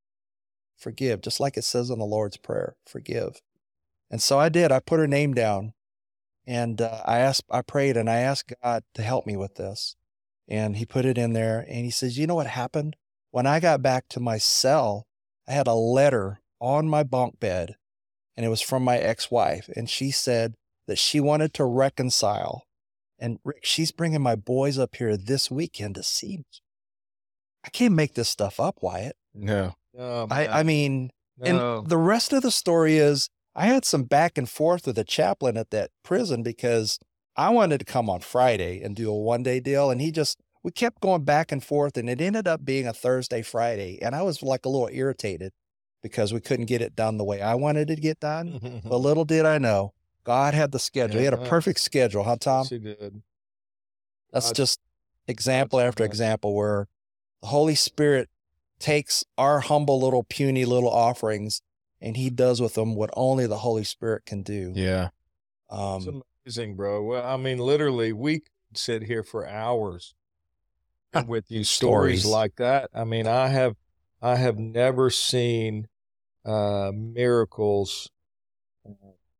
Forgive, just like it says in the Lord's Prayer, forgive. And so I did. I put her name down, and uh, I asked, I prayed, and I asked God to help me with this. And he put it in there, and he says, you know what happened? When I got back to my cell, I had a letter on my bunk bed, and it was from my ex-wife. And she said that she wanted to reconcile. And Rick, she's bringing my boys up here this weekend to see me. I can't make this stuff up, Wyatt. No. Oh, I, I mean, no. and the rest of the story is I had some back and forth with the chaplain at that prison because I wanted to come on Friday and do a one-day deal. And he just, we kept going back and forth, and it ended up being a Thursday, Friday. And I was like a little irritated because we couldn't get it done the way I wanted it to get done. But little did I know, God had the schedule. He had a perfect schedule, huh, Tom? Yes, he did. That's God- just example God's after best. example where the Holy Spirit takes our humble little puny little offerings and he does with them what only the Holy Spirit can do. Yeah. It's Um, amazing, bro. Well, I mean, literally, we could sit here for hours with you stories Stories. like that. I mean, I have, I have never seen uh, miracles uh,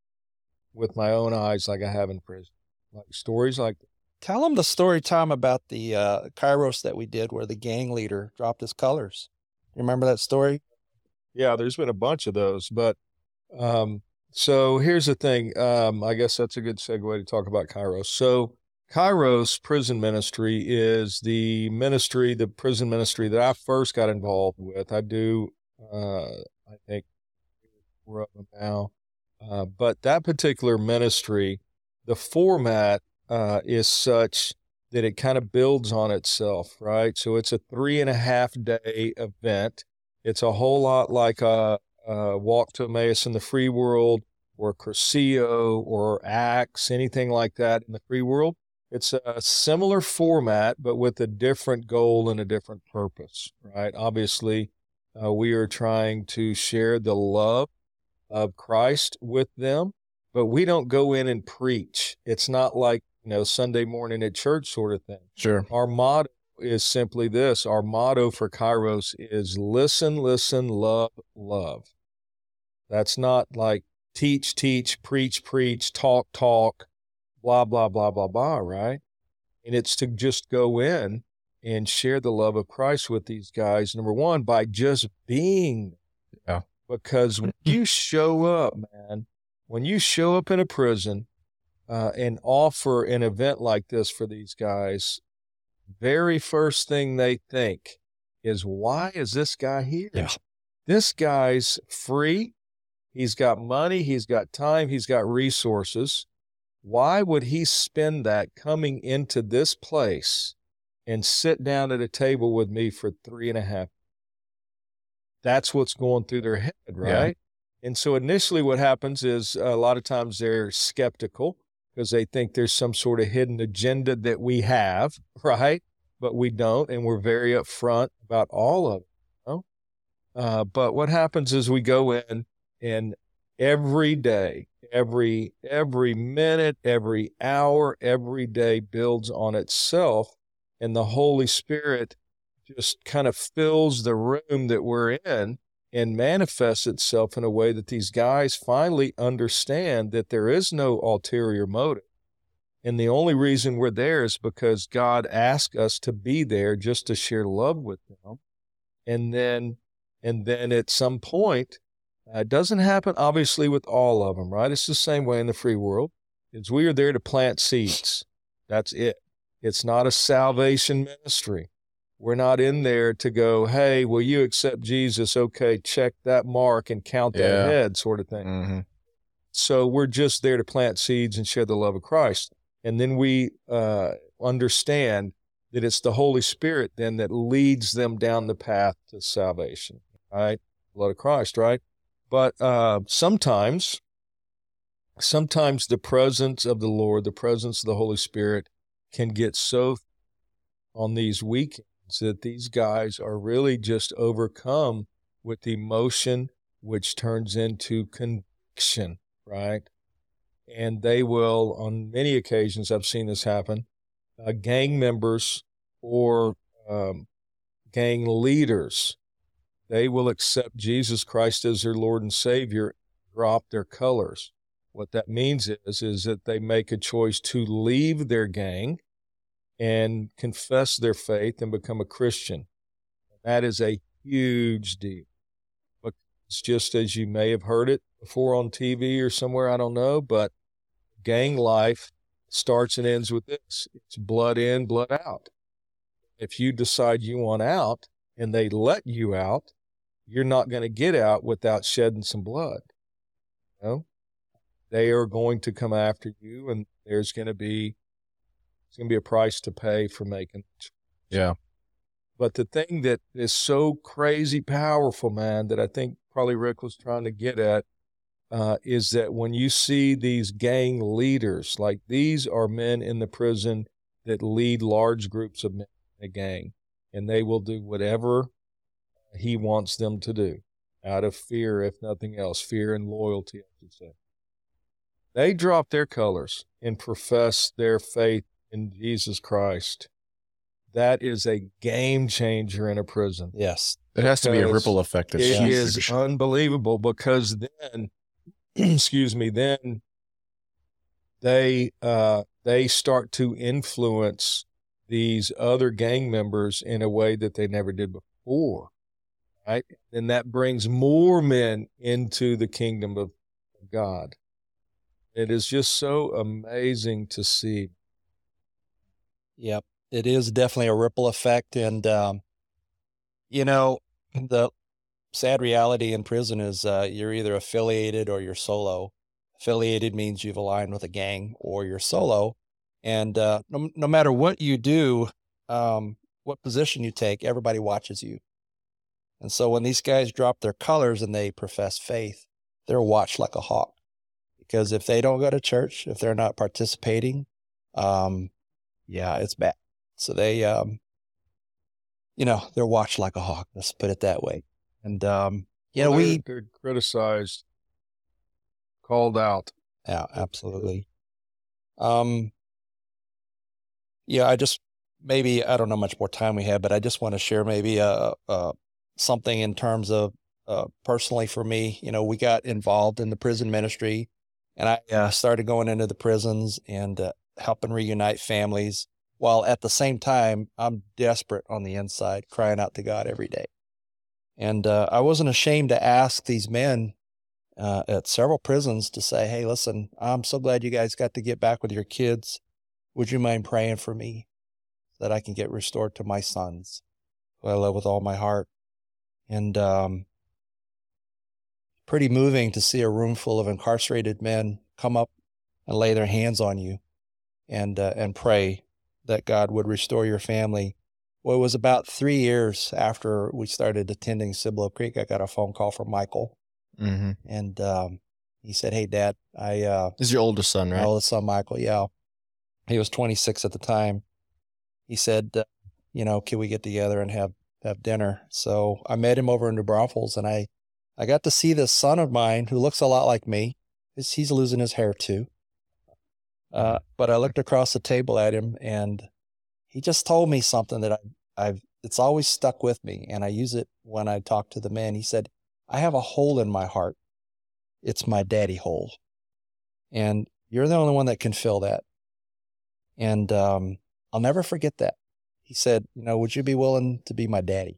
with my own eyes like I have in prison. Like stories like that. tell them the story, Tom, about the uh, Kairos that we did where the gang leader dropped his colors. You remember that story? Yeah, there's been a bunch of those, but um, so here's the thing. Um, I guess that's a good segue to talk about Kairos. So Kairos Prison Ministry is the ministry, the prison ministry that I first got involved with. I do, uh, I think we're up now, uh, but that particular ministry, the format uh, is such that it kind of builds on itself, right? So it's a three and a half day event. It's a whole lot like a, a Walk to Emmaus in the free world, or Cursillo, or Acts, anything like that in the free world. It's a similar format, but with a different goal and a different purpose, right? Obviously, uh, we are trying to share the love of Christ with them, but we don't go in and preach. It's not like, you know, Sunday morning at church sort of thing. Sure. Our motto is simply this. Our motto for Kairos is listen, listen, love, love. That's not like teach, teach, preach, preach, talk, talk, blah, blah, blah, blah, blah, right? And it's to just go in and share the love of Christ with these guys, number one, by just being. Yeah. Because when you show up, man, when you show up in a prison uh, and offer an event like this for these guys, very first thing they think is, why is this guy here? Yeah. This guy's free. He's got money. He's got time. He's got resources. Why would he spend that coming into this place and sit down at a table with me for three and a half? That's what's going through their head, right? Yeah. And so initially what happens is a lot of times they're skeptical because they think there's some sort of hidden agenda that we have, right? But we don't, and we're very upfront about all of it. You know? uh, but what happens is we go in, and every day, every every minute, every hour, every day builds on itself, and the Holy Spirit just kind of fills the room that we're in and manifests itself in a way that these guys finally understand that there is no ulterior motive. And the only reason we're there is because God asked us to be there just to share love with them. And then, and then at some point, uh, it doesn't happen obviously with all of them, right? It's the same way in the free world. Is we are there to plant seeds. That's it. It's not a salvation ministry. We're not in there to go, hey, will you accept Jesus? Okay, check that mark and count that Yeah. head sort of thing. Mm-hmm. So we're just there to plant seeds and share the love of Christ. And then we uh, understand that it's the Holy Spirit then that leads them down the path to salvation, right? Blood of Christ, right? But uh, sometimes, sometimes the presence of the Lord, the presence of the Holy Spirit can get so on these weekends that these guys are really just overcome with emotion, which turns into conviction, right? And they will, on many occasions, I've seen this happen, uh, gang members or um, gang leaders. They will accept Jesus Christ as their Lord and Savior, drop their colors. What that means is, is that they make a choice to leave their gang and confess their faith and become a Christian. That is a huge deal. But it's just as you may have heard it before on T V or somewhere, I don't know, but gang life starts and ends with this. It's blood in, blood out. If you decide you want out and they let you out, you're not going to get out without shedding some blood. You know? They are going to come after you, and there's going to be it's going to be a price to pay for making it. Yeah. But the thing that is so crazy powerful, man, that I think probably Rick was trying to get at, uh, is that when you see these gang leaders, like these are men in the prison that lead large groups of men in a gang, and they will do whatever he wants them to do out of fear, if nothing else, fear and loyalty, I should say. They drop their colors and profess their faith in Jesus Christ. That is a game changer in a prison. Yes. It has to be a Because ripple effect. That's It huge. is unbelievable, because then, excuse me, then they uh, they start to influence these other gang members in a way that they never did before, right? And that brings more men into the kingdom of God. It is just so amazing to see. Yep. It is definitely a ripple effect. And, um, you know, the sad reality in prison is uh, you're either affiliated or you're solo. Affiliated means you've aligned with a gang, or you're solo. And uh, no, no matter what you do, um, what position you take, everybody watches you. And so when these guys drop their colors and they profess faith, they're watched like a hawk. Because if they don't go to church, if they're not participating, um, yeah, it's bad. So they, um, you know, they're watched like a hawk. Let's put it that way. And, um, you Well, know, they're, we, they're criticized, called out. yeah, absolutely. Um, yeah, I just, maybe, I don't know how much more time we have, but I just want to share maybe, uh, uh, something in terms of, uh, personally for me. You know, we got involved in the prison ministry, and I uh, started going into the prisons and uh, helping reunite families, while at the same time, I'm desperate on the inside, crying out to God every day. And uh, I wasn't ashamed to ask these men uh, at several prisons to say, hey, listen, I'm so glad you guys got to get back with your kids. Would you mind praying for me so that I can get restored to my sons, who I love with all my heart? And um, pretty moving to see a room full of incarcerated men come up and lay their hands on you and uh, and pray that God would restore your family. Well, it was about three years after we started attending Cibolo Creek, I got a phone call from Michael. Mm-hmm. And um, he said, hey, Dad, I... Uh, This is your oldest son, right? my oldest son, Michael, yeah. He was twenty-six at the time. He said, uh, you know, can we get together and have, have dinner? So I met him over in New Braunfels, and I, I got to see this son of mine who looks a lot like me. He's, he's losing his hair too. Uh, but I looked across the table at him, and he just told me something that I, I've, it's always stuck with me, and I use it when I talk to the men. He said, I have a hole in my heart. It's my daddy hole. And you're the only one that can fill that. And um, I'll never forget that. He said, you know, would you be willing to be my daddy?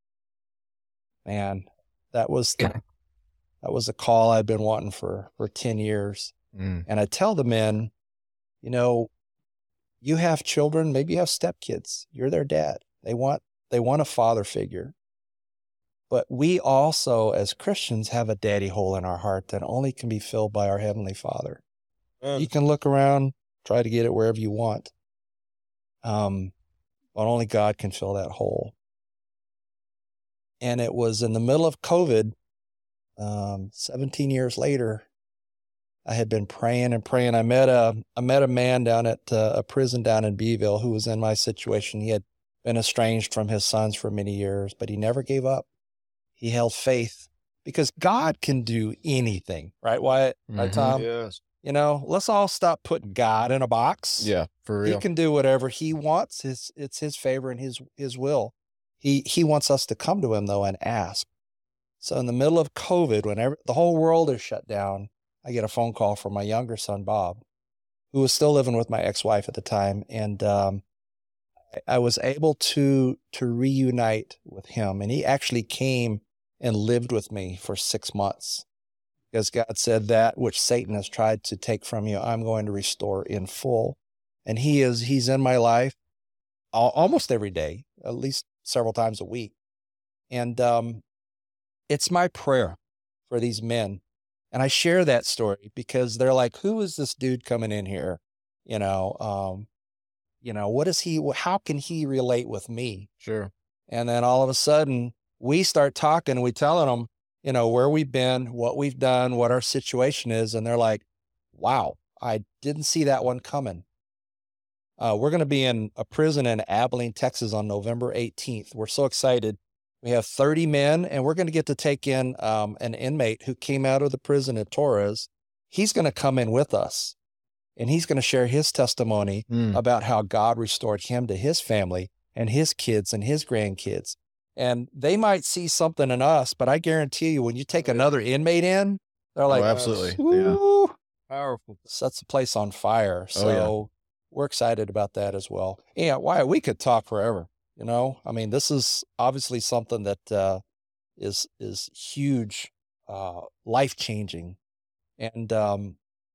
Man, that was the, that was a call I'd been wanting for, for ten years. Mm. And I tell the men, you know, you have children, maybe you have stepkids. You're their dad. They want, they want a father figure. But we also, as Christians, have a daddy hole in our heart that only can be filled by our Heavenly Father. Um, You can look around, try to get it wherever you want. Um, but only God can fill that hole. And it was in the middle of COVID, um, seventeen years later, I had been praying and praying. I met a, I met a man down at uh, a prison down in Beeville who was in my situation. He had been estranged from his sons for many years, but he never gave up. He held faith, because God can do anything, right, Wyatt? Right, Mhm. Tom? yes. You know, let's all stop putting God in a box. Yeah, for He real. can do whatever he wants. It's, it's his favor and his, his will. He, he wants us to come to him though and ask. So in the middle of COVID, when every, the whole world is shut down, I get a phone call from my younger son, Bob, who was still living with my ex-wife at the time. And, um, I was able to, to reunite with him. And he actually came and lived with me for six months. Because God said, that which Satan has tried to take from you, I'm going to restore in full. And he is, he's in my life al- almost every day, at least several times a week. And um, it's my prayer for these men. And I share that story because they're like, who is this dude coming in here? You know, um, you know, what is he, how can he relate with me? Sure. And then all of a sudden we start talking and we telling them, you know, where we've been, what we've done, what our situation is. And they're like, wow, I didn't see that one coming. Uh, we're going to be in a prison in Abilene, Texas on November eighteenth. We're so excited. We have thirty men and we're going to get to take in um, an inmate who came out of the prison at Torres. He's going to come in with us and he's going to share his testimony Mm. about how God restored him to his family and his kids and his grandkids. And they might see something in us, but I guarantee you, when you take another inmate in, they're like, Oh, absolutely. Yeah. "Woo," Powerful. sets the place on fire. So Oh, yeah. we're excited about that as well. Yeah, why we could talk forever. You know, I mean, this is obviously something that uh, is is huge, uh, life changing, and um,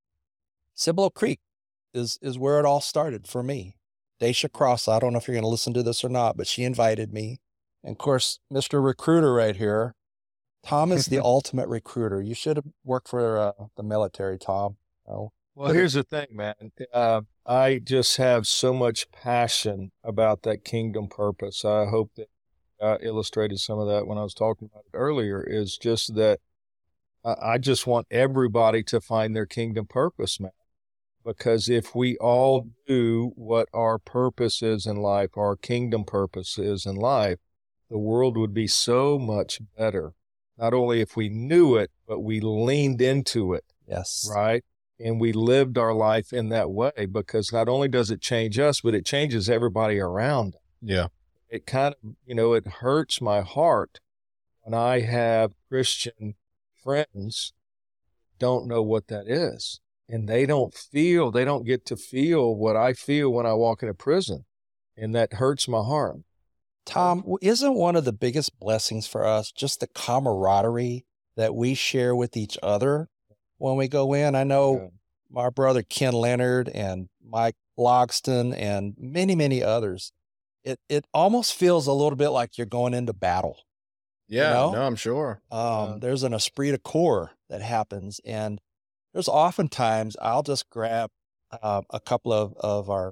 Cibolo Creek is is where it all started for me. Dacia Cross, I don't know if you're going to listen to this or not, but she invited me. And of course, Mister Recruiter right here, Tom is the ultimate recruiter. You should have worked for uh, the military, Tom. Oh, Well, here's the thing, man. Uh, I just have so much passion about that kingdom purpose. I hope that I illustrated some of that when I was talking about it earlier, is just that I I just want everybody to find their kingdom purpose, man. Because if we all do what our purpose is in life, our kingdom purpose is in life, the world would be so much better. Not only if we knew it, but we leaned into it, yes. right? And we lived our life in that way, because not only does it change us, but it changes everybody around. Yeah. It kind of, you know, it hurts my heart when I have Christian friends who don't know what that is. And they don't feel, they don't get to feel what I feel when I walk in a prison. And that hurts my heart. Tom, w- isn't one of the biggest blessings for us just the camaraderie that we share with each other when we go in? I know Yeah. my brother Ken Leonard and Mike Logston and many, many others. It it almost feels a little bit like you're going into battle. Yeah. know? No, I'm sure. Um, Yeah. There's an esprit de corps that happens, and there's oftentimes I'll just grab uh, a couple of of our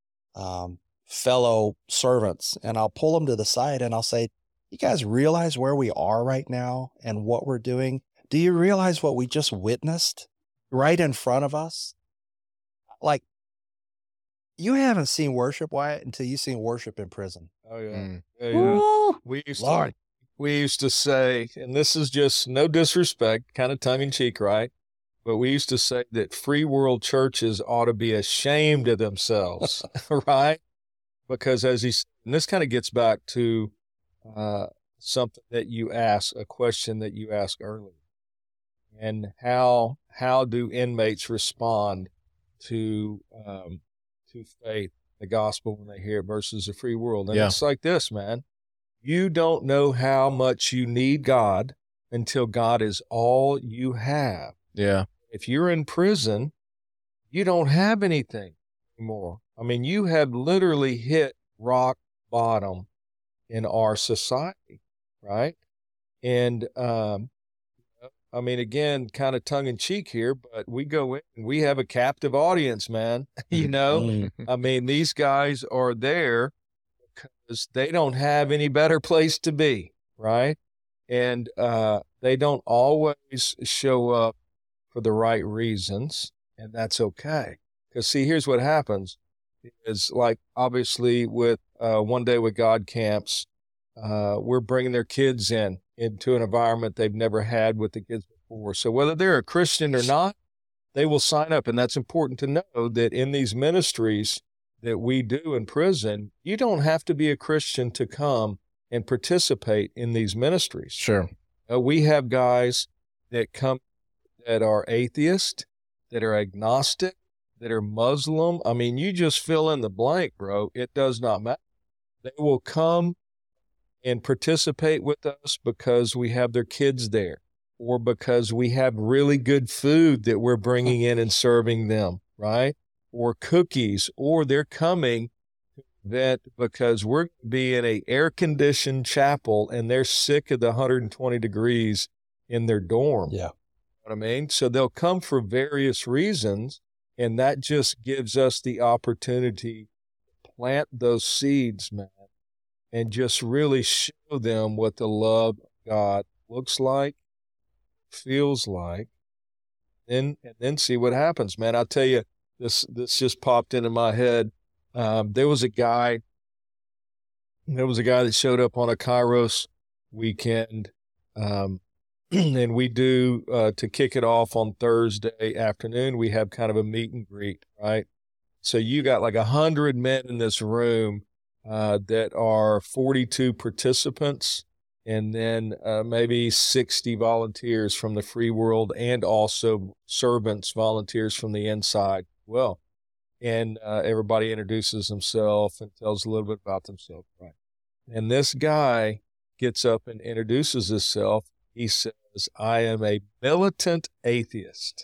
um, fellow servants, and I'll pull them to the side, and I'll say, "You guys realize where we are right now and what we're doing? Do you realize what we just witnessed right in front of us? Like, you haven't seen worship, Wyatt, until you've seen worship in prison." Oh, yeah. Mm. Yeah, yeah. Woo! We used Lord. to, we used to say, and this is just no disrespect, kind of tongue in cheek, right? But we used to say that free world churches ought to be ashamed of themselves, right? Because as he said, and this kind of gets back to uh, something that you asked, a question that you asked earlier, and how how do inmates respond to um, to faith, the gospel, when they hear it versus the free world? And Yeah. it's like this, man. You don't know how much you need God until God is all you have. Yeah. If you're in prison, you don't have anything anymore. I mean, you have literally hit rock bottom in our society, right? And, um, I mean, again, kind of tongue in cheek here, but we go in and we have a captive audience, man. You know, Mm. I mean, these guys are there because they don't have any better place to be, right? And uh, they don't always show up for the right reasons, and that's okay. Because see, here's what happens is, like, obviously with uh, One Day with God camps, uh, we're bringing their kids in into an environment they've never had with the kids before. So whether they're a Christian or not, they will sign up. And that's important to know that in these ministries that we do in prison, you don't have to be a Christian to come and participate in these ministries. Sure. Uh, we have guys that come that are atheist, that are agnostic, that are Muslim. I mean, you just fill in the blank, bro. It does not matter. They will come and participate with us because we have their kids there, or because we have really good food that we're bringing in and serving them, right? Or cookies, or they're coming that because we're going to be in a air-conditioned chapel and they're sick of the one hundred twenty degrees in their dorm. Yeah. You know what I mean? So they'll come for various reasons, and that just gives us the opportunity to plant those seeds, man, and just really show them what the love of God looks like, feels like, and, and then see what happens, man. I'll tell you, this this just popped into my head. Um, there was a guy, there was a guy that showed up on a Kairos weekend, um, and we do, uh, to kick it off on Thursday afternoon, we have kind of a meet and greet, right? So you got like a hundred men in this room, uh, that are forty-two participants, and then, uh, maybe sixty volunteers from the free world, and also servants, volunteers from the inside. Well, and uh, everybody introduces himself and tells a little bit about themselves, right? And this guy gets up and introduces himself. He says, "I am a militant atheist."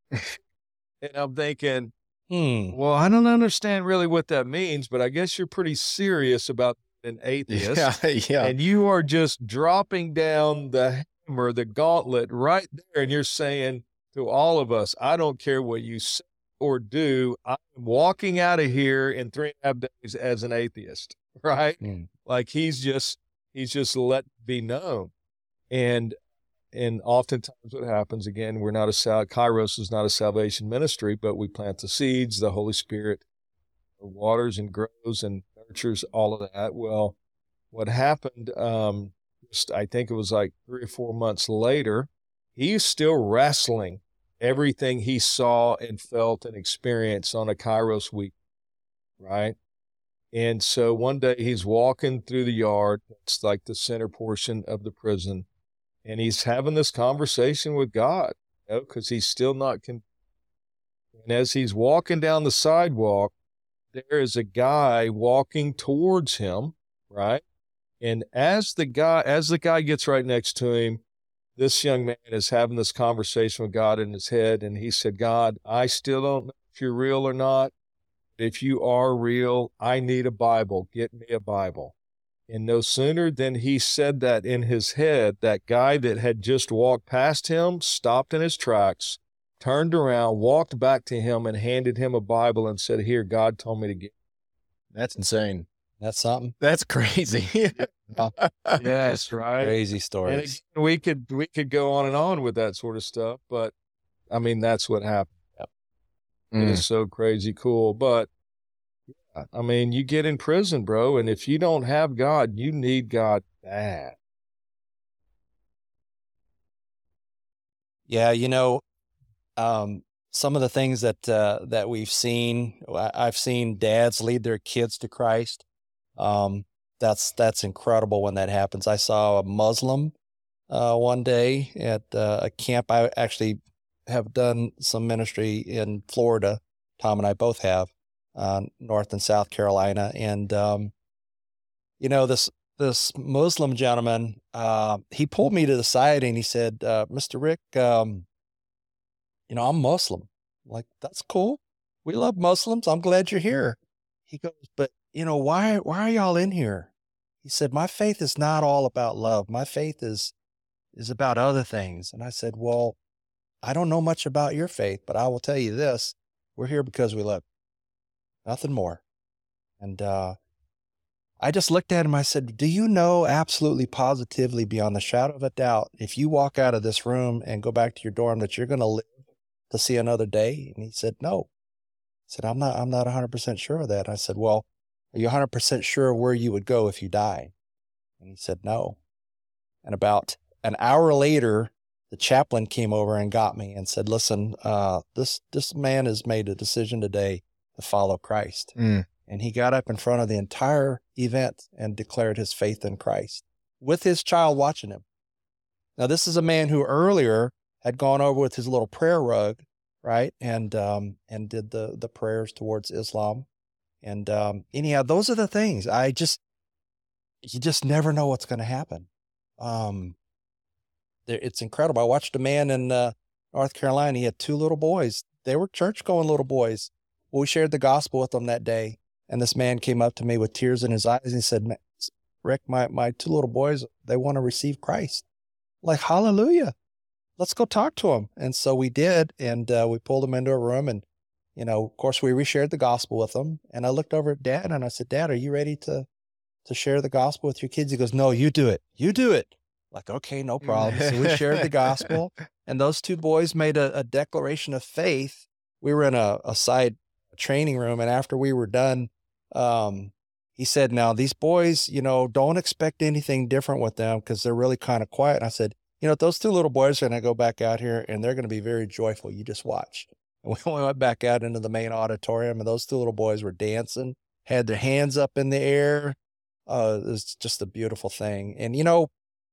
And I'm thinking, Hmm. well, I don't understand really what that means, but I guess you're pretty serious about an atheist. Yeah, yeah. And you are just dropping down the hammer, the gauntlet right there, and you're saying to all of us, I don't care what you say or do, I'm walking out of here in three and a half days as an atheist, right? Mm. Like he's just, he's just let be known. And, and oftentimes what happens, again, we're not a, sal- Kairos is not a salvation ministry, but we plant the seeds, the Holy Spirit waters and grows and nurtures all of that. Well, what happened, um, just, I think it was like three or four months later, he's still wrestling everything he saw and felt and experienced on a Kairos week, right? And so one day he's walking through the yard. It's like the center portion of the prison. And he's having this conversation with God, you know, because he's still not con- and as he's walking down the sidewalk, there is a guy walking towards him, right? And as the guy, as the guy gets right next to him, this young man is having this conversation with God in his head. And he said, God, I still don't know if you're real or not. If you are real, I need a Bible. Get me a Bible. And no sooner than he said that in his head, that guy that had just walked past him stopped in his tracks, turned around, walked back to him, and handed him a Bible and said, here, God told me to get. That's insane. That's something. That's crazy. Yes, right. Crazy And stories. again, we could we could go on and on with that sort of stuff, but I mean that's what happened. It Mm. is so crazy cool. But yeah, I mean, you get in prison, bro, and if you don't have God, you need God bad. Yeah, you know, um, some of the things that uh, that we've seen, I- I've seen dads lead their kids to Christ. Um, that's that's incredible when that happens. I saw a Muslim uh, one day at uh, a camp. I actually have done some ministry in Florida. Tom and I both have, uh, North and South Carolina, and um, you know this this Muslim gentleman. Uh, he pulled me to the side and he said, uh, "Mister Rick, um, you know I'm Muslim." I'm like, that's cool. We love Muslims. I'm glad you're here. He goes, but you know why? Why are y'all in here? He said, my faith is not all about love. My faith is is about other things. And I said, well, I don't know much about your faith, but I will tell you this: we're here because we love you. Nothing more. And uh, I just looked at him. I said, do you know absolutely positively, beyond the shadow of a doubt, if you walk out of this room and go back to your dorm, that you're going to live to see another day? And he said, no. I said, I'm not, I'm not one hundred percent sure of that. I said, well, are you one hundred percent sure where you would go if you died? And he said, no. And about an hour later, the chaplain came over and got me and said, listen, uh, this, this man has made a decision today to follow Christ. Mm. And he got up in front of the entire event and declared his faith in Christ with his child watching him. Now, this is a man who earlier had gone over with his little prayer rug, right? And, um, and did the, the prayers towards Islam. And, um, anyhow, those are the things I just, you just never know what's going to happen. Um, it's incredible. I watched a man in, uh, North Carolina. He had two little boys. They were church going little boys. Well, we shared the gospel with them that day. And this man came up to me with tears in his eyes and he said, Rick, my, my two little boys, they want to receive Christ. Like, hallelujah. Let's go talk to them. And so we did. And uh, we pulled them into a room and, you know, of course we reshared the gospel with them. And I looked over at Dad and I said, Dad, are you ready to, to share the gospel with your kids? He goes, no, you do it. You do it. Like, okay, no problem. So we shared the gospel and those two boys made a, a declaration of faith. We were in a, a side training room. And after we were done, um, he said, now these boys, you know, don't expect anything different with them because they're really kind of quiet. And I said, you know, those two little boys are going to go back out here and they're going to be very joyful. You just watch. And we went back out into the main auditorium and those two little boys were dancing, had their hands up in the air. Uh, it was just a beautiful thing. And, you know,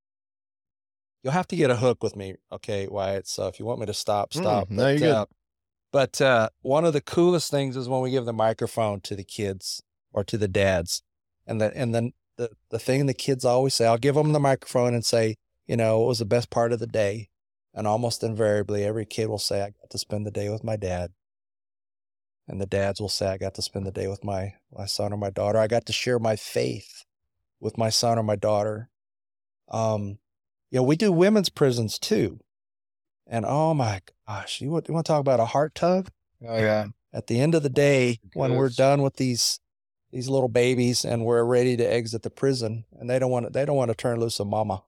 you'll have to get a hook with me. Okay, Wyatt. So if you want me to stop, stop. Mm, no, but, you're good. Uh, but uh, one of the coolest things is when we give the microphone to the kids or to the dads. And the, and then the, the thing the kids always say, I'll give them the microphone and say, you know, it was the best part of the day. And almost invariably, every kid will say, I got to spend the day with my dad. And the dads will say, I got to spend the day with my, my son or my daughter. I got to share my faith with my son or my daughter. Um, you know, we do women's prisons too. And oh my gosh, you want, you want to talk about a heart tug? Oh, yeah. At the end of the day, when we're Yes. done with these these little babies and we're ready to exit the prison, and they don't want to, they don't want to turn loose of mama.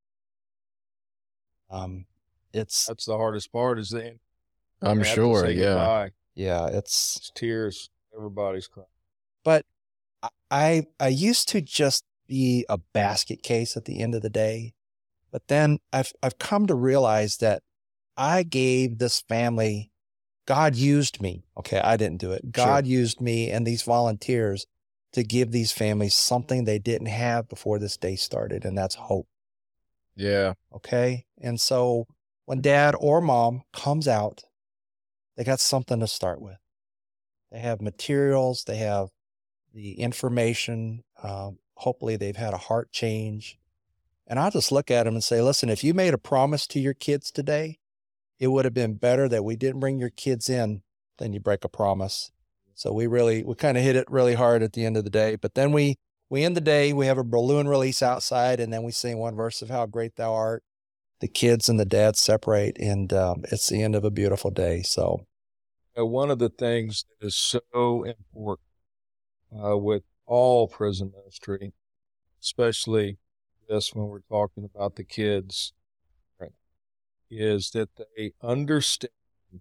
Um, it's That's the hardest part is the end. I'm You have to sure. say Yeah. goodbye. yeah, it's. It's tears. Everybody's crying. But I I used to just be a basket case at the end of the day, but then I've I've come to realize that I gave this family, God used me. Okay, I didn't do it. God used me and these volunteers to give these families something they didn't have before this day started, and that's hope. Yeah. Okay, and so when Dad or Mom comes out, they got something to start with. They have materials. They have the information. Um, hopefully they've had a heart change. And I'll just look at them and say, listen, if you made a promise to your kids today, it would have been better that we didn't bring your kids in than you break a promise. So we really, we kind of hit it really hard at the end of the day. But then we, we end the day, we have a balloon release outside, and then we sing one verse of How Great Thou Art. The kids and the dad separate, and um, it's the end of a beautiful day. So Uh, one of the things that is so important uh, with all prison ministry, especially this when we're talking about the kids, right, is that they understand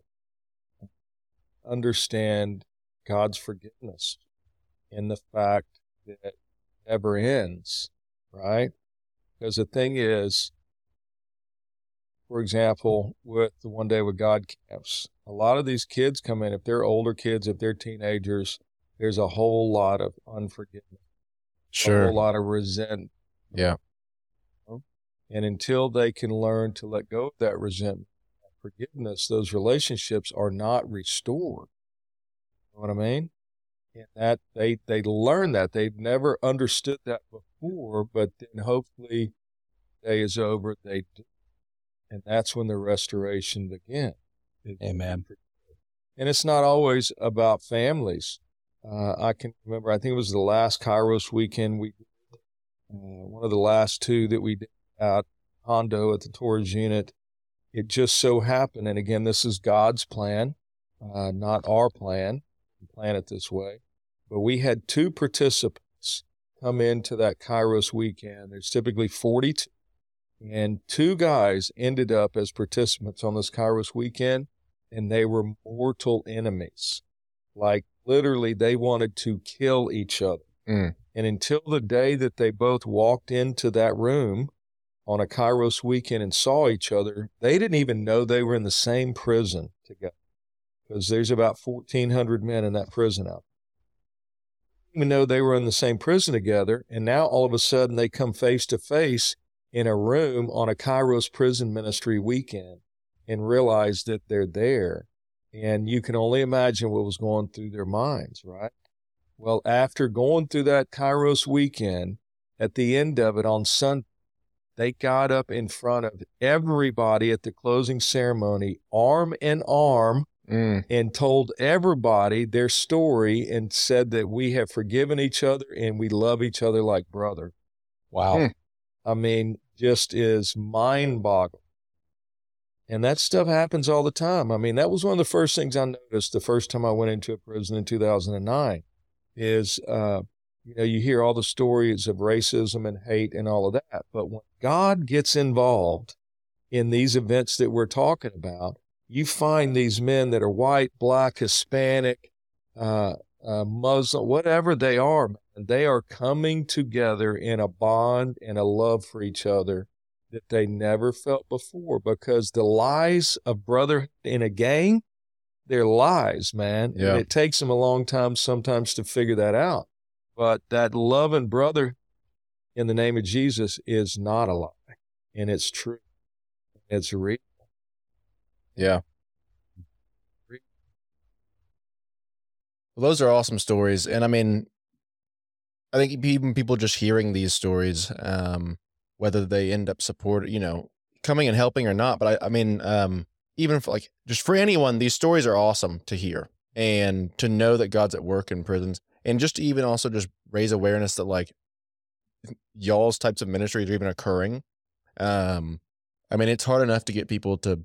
understand God's forgiveness and the fact that it never ends, right? Because the thing is, for example, with the One Day with God camps, a lot of these kids come in, if they're older kids, if they're teenagers, there's a whole lot of unforgiveness, a Sure. whole lot of resentment. Yeah. And until they can learn to let go of that resentment, that forgiveness, those relationships are not restored. You know what I mean? And that they, they learn that. They've never understood that before, but then hopefully the day is over, they do. And that's when the restoration begins. amen. And it's not always about families. Uh, I can remember, I think it was the last Kairos weekend we did, uh, one of the last two that we did out Hondo at the Torres unit. It just so happened, and again, this is God's plan, uh, not our plan. We plan it this way. But we had two participants come into that Kairos weekend. There's typically forty-two. And two guys ended up as participants on this Kairos weekend, and they were mortal enemies. Like, literally, they wanted to kill each other. Mm. And until the day that they both walked into that room on a Kairos weekend and saw each other. They didn't even know they were in the same prison together, because there's about fourteen hundred men in that prison out there. Even though they were in the same prison together, and now all of a sudden they come face to face in a room on a Kairos prison ministry weekend and realize that they're there. And you can only imagine what was going through their minds, right? Well, after going through that Kairos weekend, at the end of it on Sunday, they got up in front of everybody at the closing ceremony, arm in arm, mm. and told everybody their story and said that we have forgiven each other and we love each other like brother. Wow. Mm. I mean, just is mind-boggling. And that stuff happens all the time. I mean, that was one of the first things I noticed the first time I went into a prison in two thousand nine is, uh, you know, you hear all the stories of racism and hate and all of that. But when God gets involved in these events that we're talking about, you find these men that are white, black, Hispanic, uh, uh, Muslim, whatever they are, man, they are coming together in a bond and a love for each other that they never felt before, because the lies of brotherhood in a gang, they're lies, man. Yeah. And it takes them a long time sometimes to figure that out. But that love and brother in the name of Jesus is not a lie, and it's true. It's real. Yeah. Well, those are awesome stories. And I mean, I think even people just hearing these stories, um, whether they end up supporting, you know, coming and helping or not. But I, I mean, um, even for like, just for anyone, these stories are awesome to hear and to know that God's at work in prisons, and just to even also just raise awareness that like y'all's types of ministries are even occurring. Um, I mean, it's hard enough to get people to,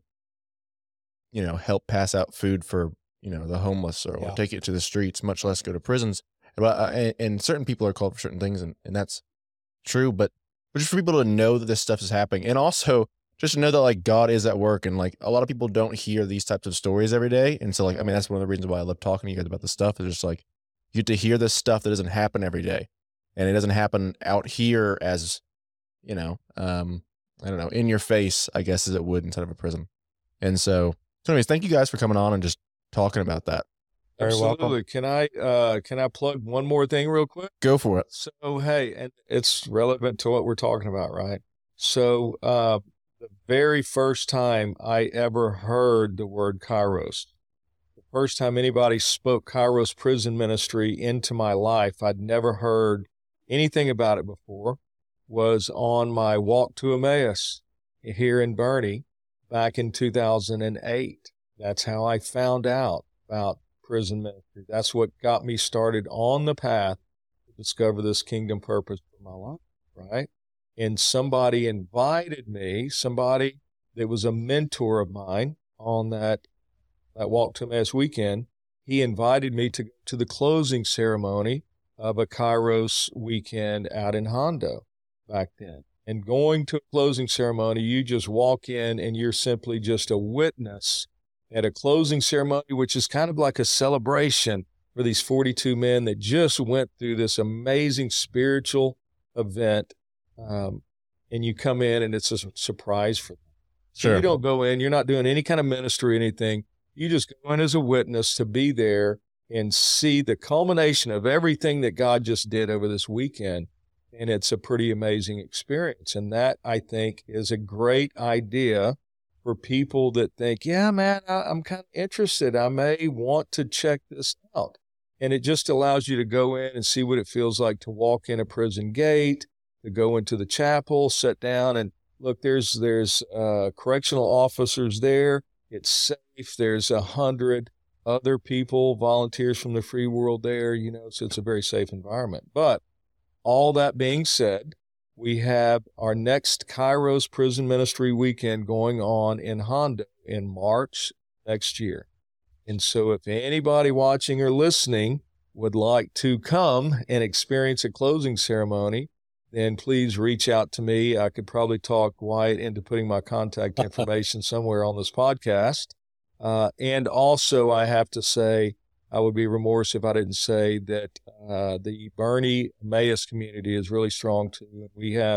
you know, help pass out food for, you know, the homeless or, yeah. or take it to the streets, much less go to prisons. But, uh, and, and certain people are called for certain things, and, and that's true. But, but just for people to know that this stuff is happening, and also just to know that like God is at work, and like a lot of people don't hear these types of stories every day. And so like, I mean, that's one of the reasons why I love talking to you guys about this stuff, is just like, you get to hear this stuff that doesn't happen every day, and it doesn't happen out here as, you know, um, I don't know, in your face, I guess, as it would inside of a prison. And so, so anyways, thank you guys for coming on and just talking about that. Very Absolutely. welcome. Can I, uh, can I plug one more thing real quick? Go for it. So, hey, and it's relevant to what we're talking about, right? So, uh, the very first time I ever heard the word Kairos, the first time anybody spoke Kairos prison ministry into my life, I'd never heard anything about it before, was on my walk to Emmaus here in Boerne back in two thousand eight. That's how I found out about prison ministry. That's what got me started on the path to discover this kingdom purpose for my life, right? And somebody invited me, somebody that was a mentor of mine on that, that Walk to Emmaus weekend, he invited me to go to the closing ceremony of a Kairos weekend out in Hondo back then. And going to a closing ceremony, you just walk in and you're simply just a witness at a closing ceremony, which is kind of like a celebration for these forty-two men that just went through this amazing spiritual event. Um, and you come in and it's a surprise for them. So Sure. you don't go in, you're not doing any kind of ministry or anything. You just go in as a witness to be there and see the culmination of everything that God just did over this weekend. And it's a pretty amazing experience. And that, I think, is a great idea for people that think, yeah, man, I, I'm kind of interested. I may want to check this out. And it just allows you to go in and see what it feels like to walk in a prison gate, to go into the chapel, sit down, and look, there's there's uh, correctional officers there. It's safe. There's a hundred other people, volunteers from the free world there, you know, so it's a very safe environment. But all that being said, we have our next Kairos Prison Ministry Weekend going on in Hondo in March next year. And so if anybody watching or listening would like to come and experience a closing ceremony, then please reach out to me. I could probably talk Wyatt into putting my contact information somewhere on this podcast. Uh, and also, I have to say, I would be remorse if I didn't say that uh, the Boerne Emmaus community is really strong too. We have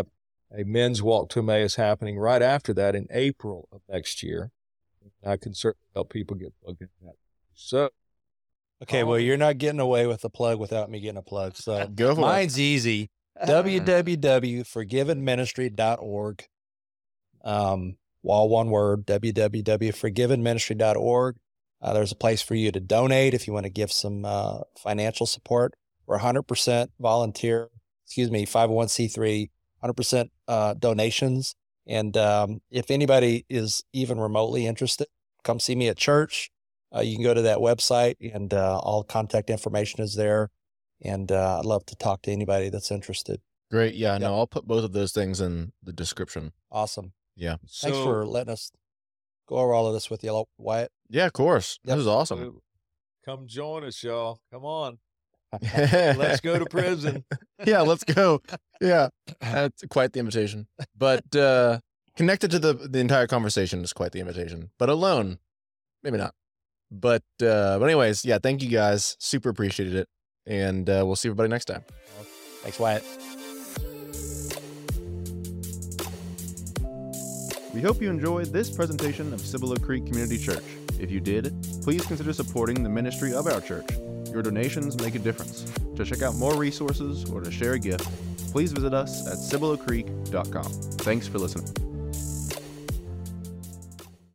a men's walk to Emmaus happening right after that in April of next year. I can certainly help people get plugged into that. So, Okay, well, you're not getting away with the plug without me getting a plug. So Go for it. mine's easy. w w w dot forgiven ministry dot org. Um, all one word, w w w dot forgiven ministry dot org. Uh, there's a place for you to donate if you want to give some uh, financial support. We're one hundred percent volunteer, excuse me, five oh one c three, one hundred percent uh, donations. And um, if anybody is even remotely interested, come see me at church. Uh, you can go to that website, and uh, all contact information is there. And uh, I'd love to talk to anybody that's interested. Great. Yeah, Yep. no, I'll put both of those things in the description. Awesome. Yeah. Thanks so- for letting us go over all of this with you, Wyatt. Yeah, of course. Yep. This is awesome. Come join us, y'all. Come on. Let's Let's go to prison. Yeah, let's go. Yeah, that's quite the invitation. But uh, connected to the the entire conversation is quite the invitation. But alone, maybe not. But uh, but anyways, yeah, thank you guys. Super appreciated it, and uh, we'll see everybody next time. Thanks, Wyatt. We hope you enjoyed this presentation of Cibolo Creek Community Church. If you did, please consider supporting the ministry of our church. Your donations make a difference. To check out more resources or to share a gift, please visit us at cibolo creek dot com. Thanks for listening.